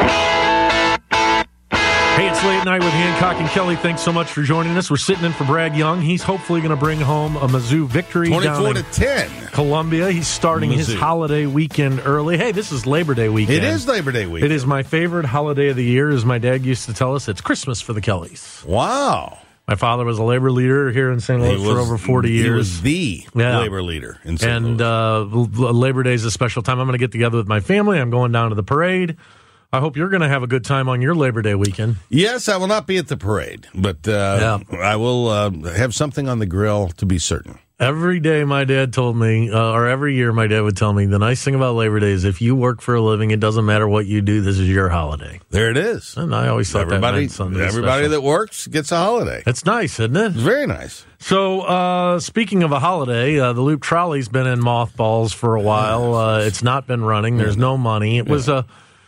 Hey, it's Late Night with Hancock and Kelly. Thanks so much for joining us. We're sitting in for Brad Young. He's hopefully going to bring home a Mizzou victory 24-10. Columbia. He's starting his holiday weekend early. Hey, this is Labor Day weekend. It is Labor Day weekend. It is my favorite holiday of the year, as my dad used to tell us. It's Christmas for the Kellys. Wow. My father was a labor leader here in St. Louis for over 40 years. He was the labor leader in St. Louis. And Labor Day is a special time. I'm going to get together with my family. I'm going down to the parade. I hope you're going to have a good time on your Labor Day weekend. Yes, I will not be at the parade, but I will have something on the grill to be certain. Every day my dad told me, or every year my dad would tell me, the nice thing about Labor Day is if you work for a living, it doesn't matter what you do, this is your holiday. There it is. And I always thought everybody special. that works gets a holiday. It's nice, isn't it? It's very nice. So, speaking of a holiday, the Loop Trolley's been in mothballs for a while. It's not been running. There's no money. It was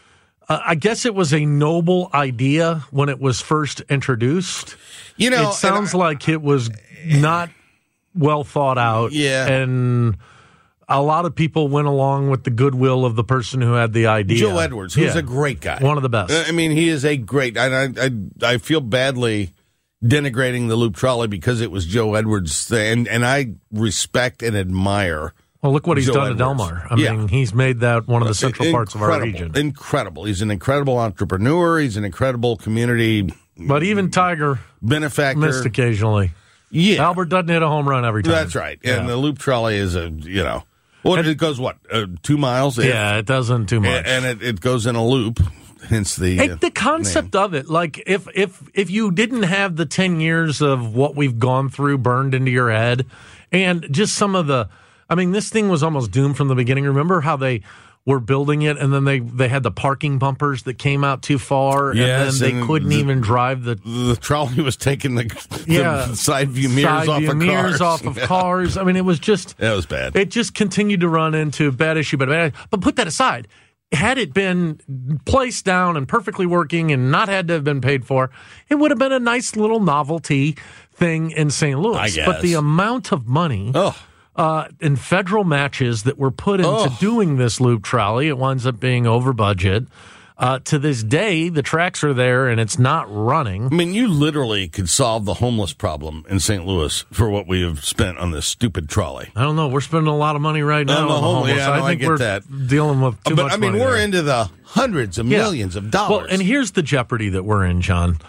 I guess it was a noble idea when it was first introduced. It sounds like it was not well thought out. Yeah. And a lot of people went along with the goodwill of the person who had the idea. Joe Edwards, who's a great guy. One of the best. I mean, he is a great... I feel badly denigrating the Loop Trolley because it was Joe Edwards. And I respect and admire... Well, look what he's done Edwards. to Delmar. I mean, he's made that one of the central parts of our region. Incredible. He's an incredible entrepreneur. He's an incredible community. But even Tiger benefactor missed occasionally. Yeah. Albert doesn't hit a home run every time. That's right. And the Loop Trolley is it goes 2 miles? Yeah, it doesn't too much. And it goes in a loop. Hence the concept of it, like if you didn't have the 10 years of what we've gone through burned into your head, and just some of the... I mean, this thing was almost doomed from the beginning. Remember how they were building it, and then they had the parking bumpers that came out too far, and then they couldn't even drive the trolley was taking the side view mirrors off of cars. I mean, it was just... It was bad. It just continued to run into bad issue. But put that aside. Had it been placed down and perfectly working and not had to have been paid for, it would have been a nice little novelty thing in St. Louis. I guess. But the amount of money... in federal matches that were put into doing this Loop Trolley, it winds up being over budget. To this day, the tracks are there and it's not running. I mean, you literally could solve the homeless problem in St. Louis for what we have spent on this stupid trolley. I don't know. We're spending a lot of money right now on the homeless. Yeah, I think we're dealing with too much money. But, I mean, we're into the hundreds of millions of dollars. Well, and here's the jeopardy that we're in, John.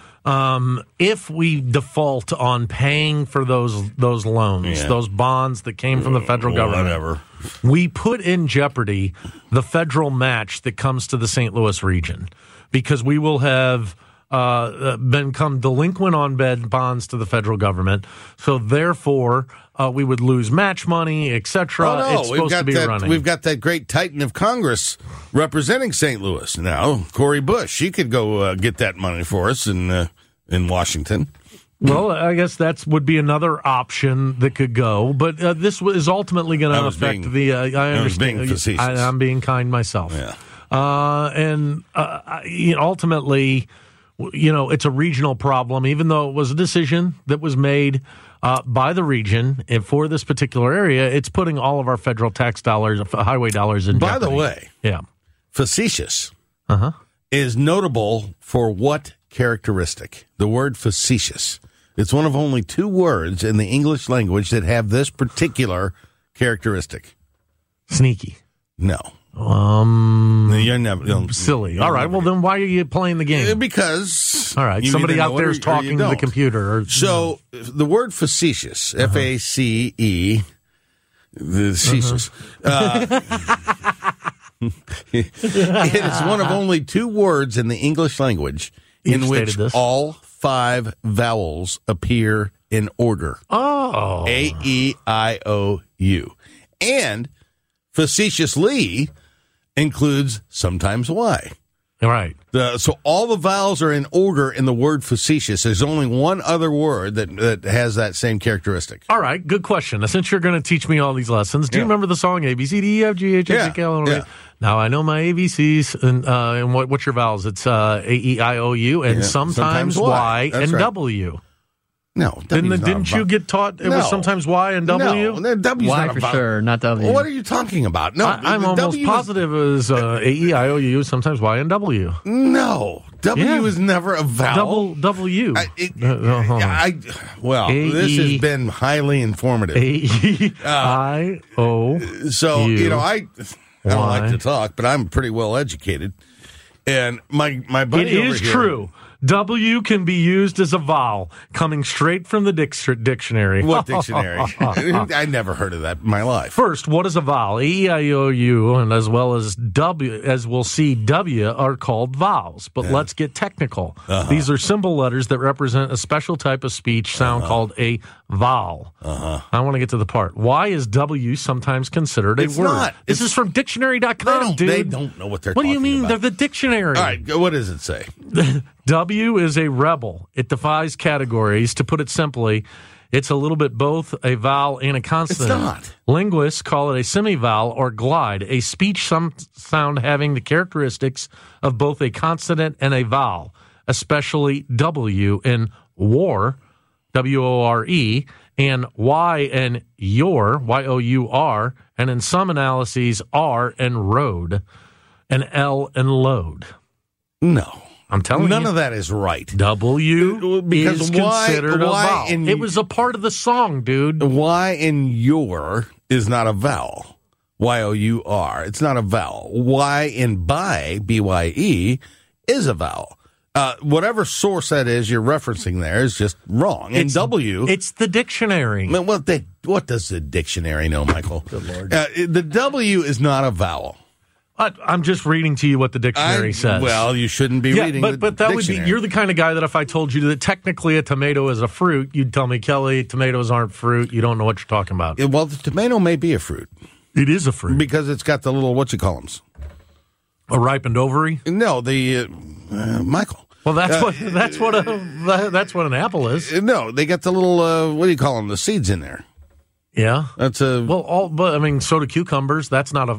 If we default on paying for those loans, those bonds that came from the federal government, we put in jeopardy the federal match that comes to the St. Louis region, because we will have become delinquent on bonds to the federal government. So therefore, we would lose match money, etc. Oh, no. It's supposed to be running. We've got that great titan of Congress representing St. Louis now, Cori Bush. She could go get that money for us in Washington. Well, I guess that would be another option that could go, but this is ultimately going to affect the. I understand. I was being facetious. I'm being kind myself. Yeah. Ultimately, it's a regional problem, even though it was a decision that was made by the region for this particular area. It's putting all of our federal tax dollars, highway dollars in jeopardy. By the way, facetious is notable for what characteristic? The word facetious. It's one of only 2 words in the English language that have this particular characteristic. Sneaky. No. You're never silly. All right. Well, then why are you playing the game? Because this. All right. Somebody out there is talking to the computer. So the word facetious, F-A-C-E, the facetious. It is one of only 2 words in the English language in which all 5 vowels appear in order. Oh. A-E-I-O-U. And facetiously includes sometimes Y. Right. So all the vowels are in order in the word facetious. There's only one other word that has that same characteristic. All right, good question. Now, since you're going to teach me all these lessons, do you remember the song A, B, C, D, E, F, G, H, I, J, K, L, M, N, O, P? Now I know my ABCs, and what's your vowels? It's A, E, I, O, U, and sometimes Y and right. W. No, didn't you get taught it was sometimes Y and W? No, W's Y not for sure, not W. What are you talking about? No, I'm almost positive it was A, E, I, O, U, sometimes Y and W. No, W is never a vowel. W. This has been highly informative. A, E, I, O, So, U, I don't like to talk, but I'm pretty well educated. And my buddy It is true. W can be used as a vowel, coming straight from the dictionary. What dictionary? I never heard of that in my life. First, what is a vowel? A, E, I, O, U, and as well as W, as we'll see, W are called vowels. But let's get technical. These are symbol letters that represent a special type of speech sound called a vowel. I want to get to the part. Why is W sometimes considered a word? Not. This is from dictionary.com, dude. They don't know what they're What do talking you mean? about. They're the dictionary. All right, what does it say? W is a rebel. It defies categories. To put it simply, it's a little bit both a vowel and a consonant. It's not. Linguists call it a semivowel or glide, a speech sound having the characteristics of both a consonant and a vowel, especially W in war, W-O-R-E, and Y and your, Y-O-U-R, and in some analyses, R and road, and L and load. No. I'm telling you. None of that is right. W Because is why- considered a why vowel. in- It was a part of the song, dude. Y in your is not a vowel. Y-O-U-R. It's not a vowel. Y in by, B-Y-E, is a vowel. Whatever source that is you're referencing there is just wrong. And W... It's the dictionary. What does the dictionary know, Michael? Good Lord. The W is not a vowel. I'm just reading to you what the dictionary says. Well, you shouldn't be reading the but that dictionary. would be, you're the kind of guy that if I told you that technically a tomato is a fruit, you'd tell me, Kelly, tomatoes aren't fruit. You don't know what you're talking about. Well, the tomato may be a fruit. It is a fruit. Because it's got the little, whatchamacallums. A ripened ovary? No, the, Michael. Well, that's what an apple is. No, they got the little, what do you call them, the seeds in there. Yeah. That's a... Well, so do cucumbers. That's not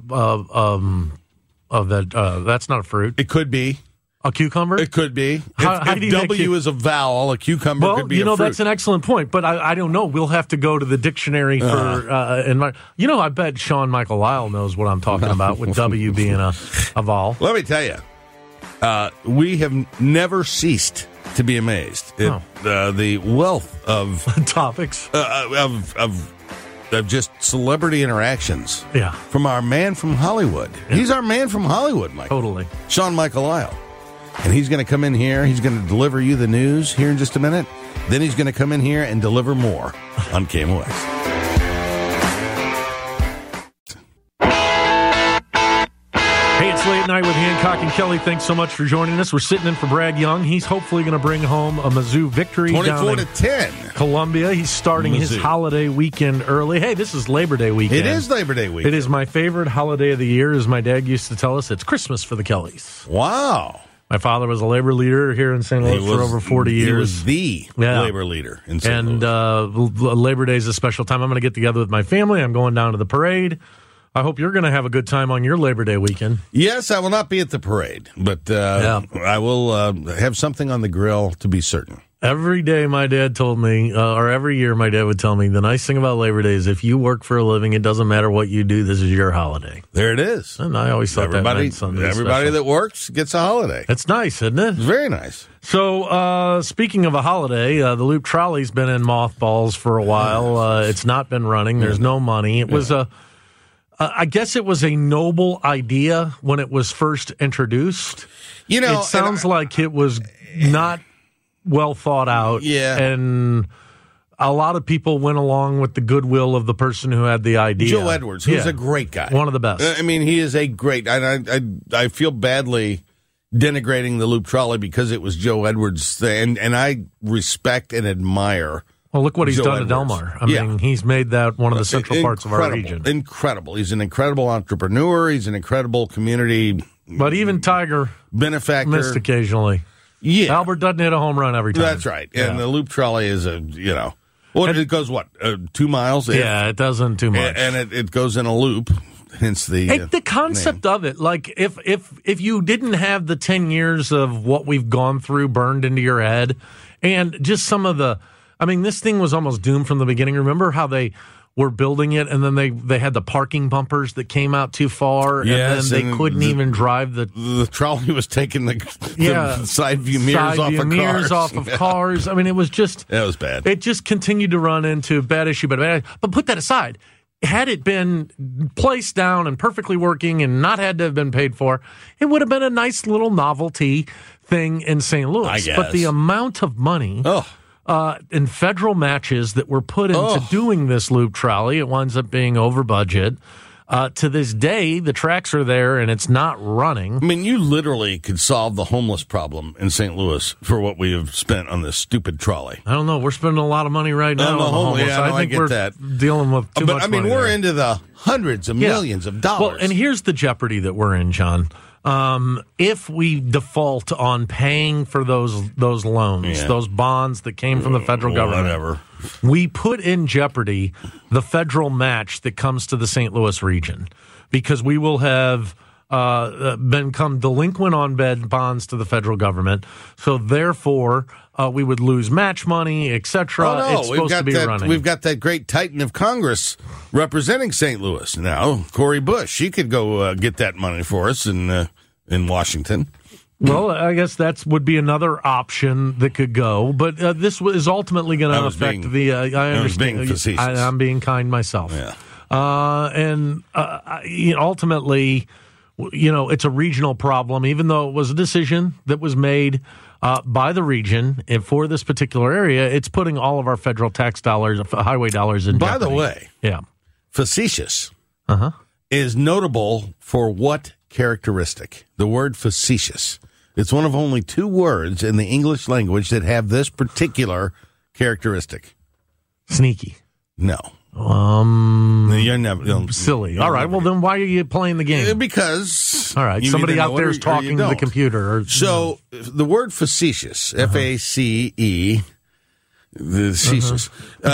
that's not a fruit. It could be. A cucumber? It could be. How do if you make W is a vowel, a cucumber could be a fruit. That's an excellent point, but I don't know. We'll have to go to the dictionary for... I bet Sean Michael Lyle knows what I'm talking about with W being a vowel. Let me tell you, we have never ceased to be amazed at the wealth of... topics. Of just celebrity interactions. Yeah. From our man from Hollywood. Yeah. He's our man from Hollywood, Mike. Totally. Sean Michael Lyle. And he's going to come in here. He's going to deliver you the news here in just a minute. Then he's going to come in here and deliver more on KMOX. Hey, it's Late Night with Hancock and Kelly. Thanks so much for joining us. We're sitting in for Brad Young. He's hopefully going to bring home a Mizzou victory 24-10. Columbia. He's starting his holiday weekend early. Hey, this is Labor Day weekend. It is Labor Day weekend. It is my favorite holiday of the year, as my dad used to tell us. It's Christmas for the Kellys. Wow. My father was a labor leader here in St. Louis for over 40 years. He was the labor leader in St. Louis. And Labor Day is a special time. I'm going to get together with my family. I'm going down to the parade. I hope you're going to have a good time on your Labor Day weekend. Yes, I will not be at the parade, but I will have something on the grill to be certain. Every day my dad told me, or every year my dad would tell me, the nice thing about Labor Day is if you work for a living, it doesn't matter what you do, this is your holiday. There it is. And I always thought that meant something Everybody special. that works gets a holiday. It's nice, isn't it? It's very nice. So, speaking of a holiday, the Loop Trolley's been in mothballs for a while. It's not been running. There's no money. It was I guess it was a noble idea when it was first introduced. You know, it sounds like it was not well thought out. Yeah. And a lot of people went along with the goodwill of the person who had the idea. Joe Edwards, who's a great guy. One of the best. I mean, he is a great... I feel badly denigrating the Loop Trolley because it was Joe Edwards' thing, and I respect and admire... Well, look what he's Joe done Edwards. to Delmar. I mean, he's made that one of the central parts of our region. Incredible. He's an incredible entrepreneur. He's an incredible community... But even Tiger benefactor missed occasionally. Yeah. Albert doesn't hit a home run every time. That's right. And the Loop Trolley is it goes 2 miles? Yeah, it doesn't too much. And it goes in a loop, hence the the concept of it. Like, if you didn't have the 10 years of what we've gone through burned into your head, and just some of the... I mean, this thing was almost doomed from the beginning. Remember how they were building it, and then they had the parking bumpers that came out too far, and then they couldn't even drive the trolley was taking the side view mirrors off of cars. I mean, it was just... That was bad. It just continued to run into bad issue. But put that aside. Had it been placed down and perfectly working and not had to have been paid for, it would have been a nice little novelty thing in St. Louis. I guess. But the amount of money... in federal matches that were put into doing this Loop Trolley, it winds up being over budget. To this day, the tracks are there and it's not running. I mean, you literally could solve the homeless problem in St. Louis for what we have spent on this stupid trolley. I don't know. We're spending a lot of money right now on the homeless. Yeah, I think get we're that. dealing with too much money. But, I mean, we're there. into the hundreds of millions of dollars. Well, and here's the jeopardy that we're in, John. If we default on paying for those loans, those bonds that came from the federal government, we put in jeopardy the federal match that comes to the St. Louis region, because we will have become delinquent on bonds to the federal government. So therefore, we would lose match money, etc. Oh, no. It's supposed to be running. We've got that great titan of Congress representing St. Louis now, Cori Bush. She could go get that money for us in Washington. Well, I guess that would be another option that could go, but this is ultimately going to affect the. I understand. I was being facetious. I'm being kind myself. Yeah. Ultimately, it's a regional problem, even though it was a decision that was made by the region and for this particular area. It's putting all of our federal tax dollars, highway dollars in jeopardy. By the way, facetious is notable for what characteristic? The word facetious. It's one of only 2 words in the English language that have this particular characteristic. Sneaky. No. You're never silly. All right. Well, then why are you playing the game? Because all right, somebody out there is talking to the computer. So the word facetious, F-A-C-E, facetious.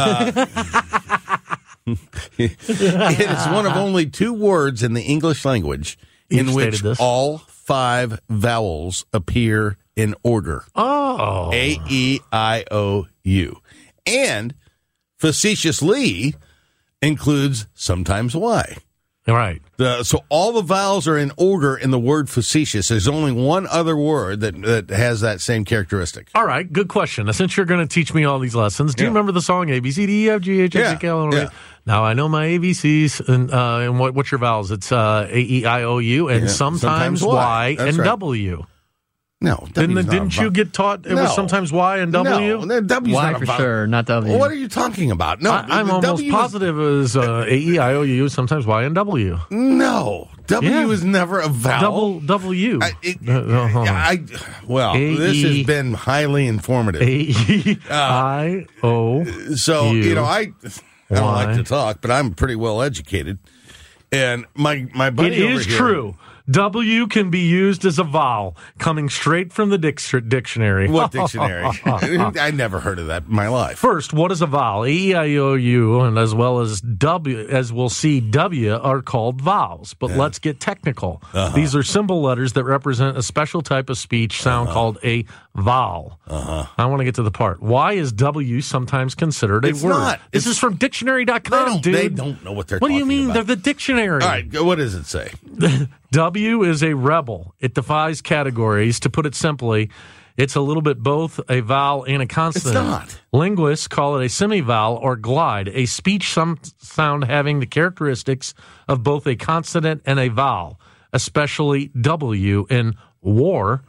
It is one of only 2 words in the English language in which all 5 vowels appear in order. Oh. A-E-I-O-U. And facetiously includes sometimes Y. Right. So all the vowels are in order in the word facetious. There's only one other word that has that same characteristic. All right, good question. Now, since you're going to teach me all these lessons, do you remember the song A, B, C, D, E, F, G, H, I, J, K, L, M, N, O, P? Now I know my ABCs and what's your vowels? It's A, E, I, O, U, and sometimes Y and W. No, didn't you get taught it was sometimes Y and W? No, W's Y not for sure, not W. What are you talking about? No, I'm almost positive it was A, E, I, O, U, sometimes Y and W. No, W is never a vowel. W. This has been highly informative. A-E-I-O. So, I don't like to talk, but I'm pretty well educated. And my buddy It is true. W can be used as a vowel, coming straight from the dictionary. What dictionary? I never heard of that in my life. First, what is a vowel? E-I-O-U, and as well as W, as we'll see, W are called vowels. But let's get technical. These are symbol letters that represent a special type of speech sound called a vowel. I want to get to the part. Why is W sometimes considered a word? Not. This is from dictionary.com, dude. They don't know what they're talking about. What do you mean? About. They're the dictionary. All right, what does it say? W is a rebel. It defies categories. To put it simply, it's a little bit both a vowel and a consonant. It's not. Linguists call it a semivowel or glide, a speech sound having the characteristics of both a consonant and a vowel, especially W in war,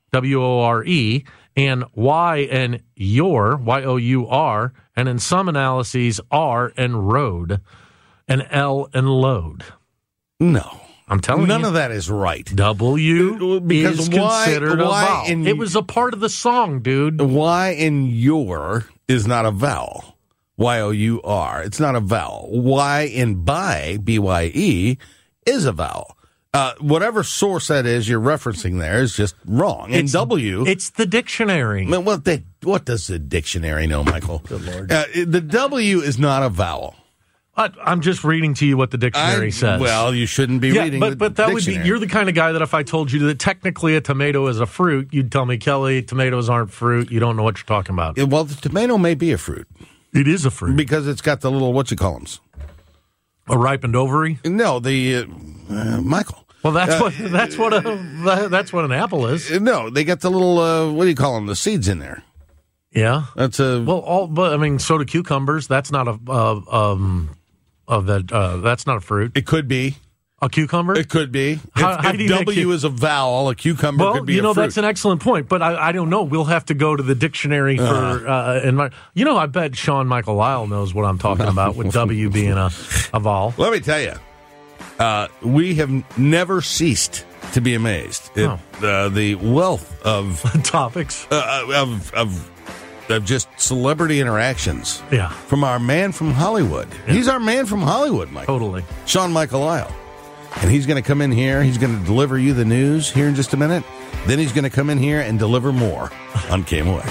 W-O-R-E, and Y and your, Y-O-U-R, and in some analyses, R and road, and L and load. No. I'm telling you. None of that is right. W because is why, considered why a vowel. It was a part of the song, dude. Y in your is not a vowel. Y-O-U-R. It's not a vowel. Y in by, B-Y-E, is a vowel. Whatever source that is you're referencing there is just wrong. And W... It's the dictionary. What does the dictionary know, Michael? Good Lord. The W is not a vowel. I'm just reading to you what the dictionary says. Well, you shouldn't be reading the but that dictionary. would be, you're the kind of guy that if I told you that technically a tomato is a fruit, you'd tell me, Kelly, tomatoes aren't fruit. You don't know what you're talking about. Well, the tomato may be a fruit. It is a fruit. Because it's got the little, what-you-call-ems. A ripened ovary? No, Michael. Well, that's what an apple is. No, they got the little, what do you call them, the seeds in there. Yeah. That's so do cucumbers. That's not that's not a fruit. It could be. A cucumber? It could be. How if W is a vowel, a cucumber could be a fruit. That's an excellent point, but I don't know. We'll have to go to the dictionary for... I bet Sean Michael Lyle knows what I'm talking about with W being a vowel. Let me tell you, we have never ceased to be amazed at the wealth of... topics. Of just celebrity interactions. Yeah. From our man from Hollywood. Yeah. He's our man from Hollywood, Mike. Totally. Sean Michael Lyle. And he's going to come in here. He's going to deliver you the news here in just a minute. Then he's going to come in here and deliver more on KMOX.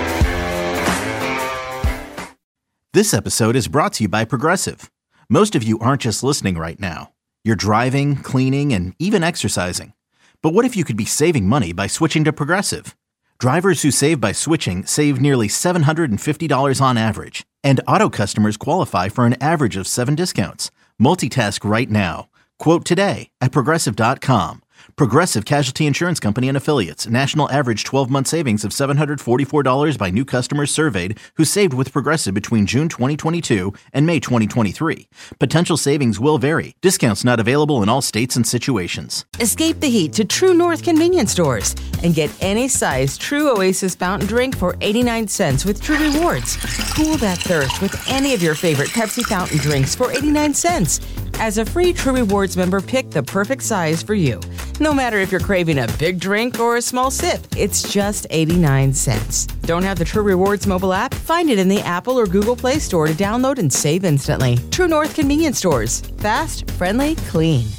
This episode is brought to you by Progressive. Most of you aren't just listening right now. You're driving, cleaning, and even exercising. But what if you could be saving money by switching to Progressive? Drivers who save by switching save nearly $750 on average. And auto customers qualify for an average of 7 discounts. Multitask right now. Quote today at Progressive.com. Progressive Casualty Insurance Company and Affiliates. National average 12-month savings of $744 by new customers surveyed who saved with Progressive between June 2022 and May 2023. Potential savings will vary. Discounts not available in all states and situations. Escape the heat to True North convenience stores and get any size True Oasis fountain drink for 89 cents with True Rewards. Cool that thirst with any of your favorite Pepsi fountain drinks for 89 cents. As a free True Rewards member, pick the perfect size for you. No matter if you're craving a big drink or a small sip, it's just 89 cents. Don't have the True Rewards mobile app? Find it in the Apple or Google Play Store to download and save instantly. True North convenience stores. Fast, friendly, clean.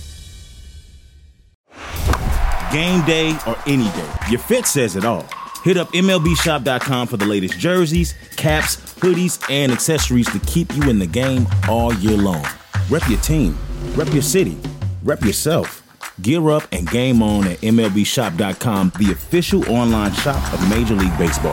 Game day or any day, your fit says it all. Hit up MLBshop.com for the latest jerseys, caps, hoodies, and accessories to keep you in the game all year long. Rep your team, rep your city, rep yourself. Gear up and game on at MLBshop.com, the official online shop of Major League Baseball.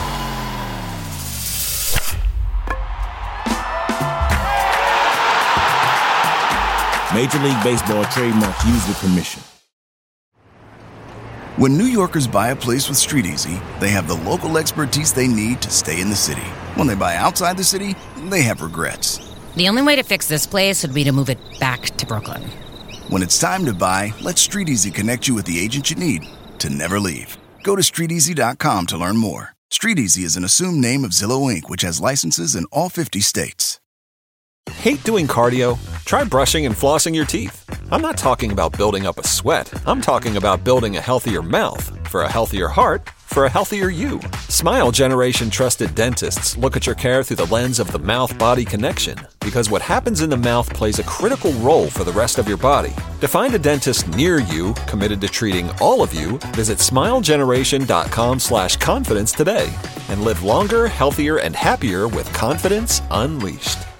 Major League Baseball trademark used with permission. When New Yorkers buy a place with StreetEasy, they have the local expertise they need to stay in the city. When they buy outside the city, they have regrets. The only way to fix this place would be to move it back to Brooklyn. When it's time to buy, let StreetEasy connect you with the agent you need to never leave. Go to StreetEasy.com to learn more. StreetEasy is an assumed name of Zillow Inc., which has licenses in all 50 states. Hate doing cardio? Try brushing and flossing your teeth. I'm not talking about building up a sweat. I'm talking about building a healthier mouth. For a healthier heart, for a healthier you. Smile Generation trusted dentists look at your care through the lens of the mouth-body connection, because what happens in the mouth plays a critical role for the rest of your body. To find a dentist near you committed to treating all of you, visit smilegeneration.com/confidence today and live longer, healthier, and happier with confidence unleashed.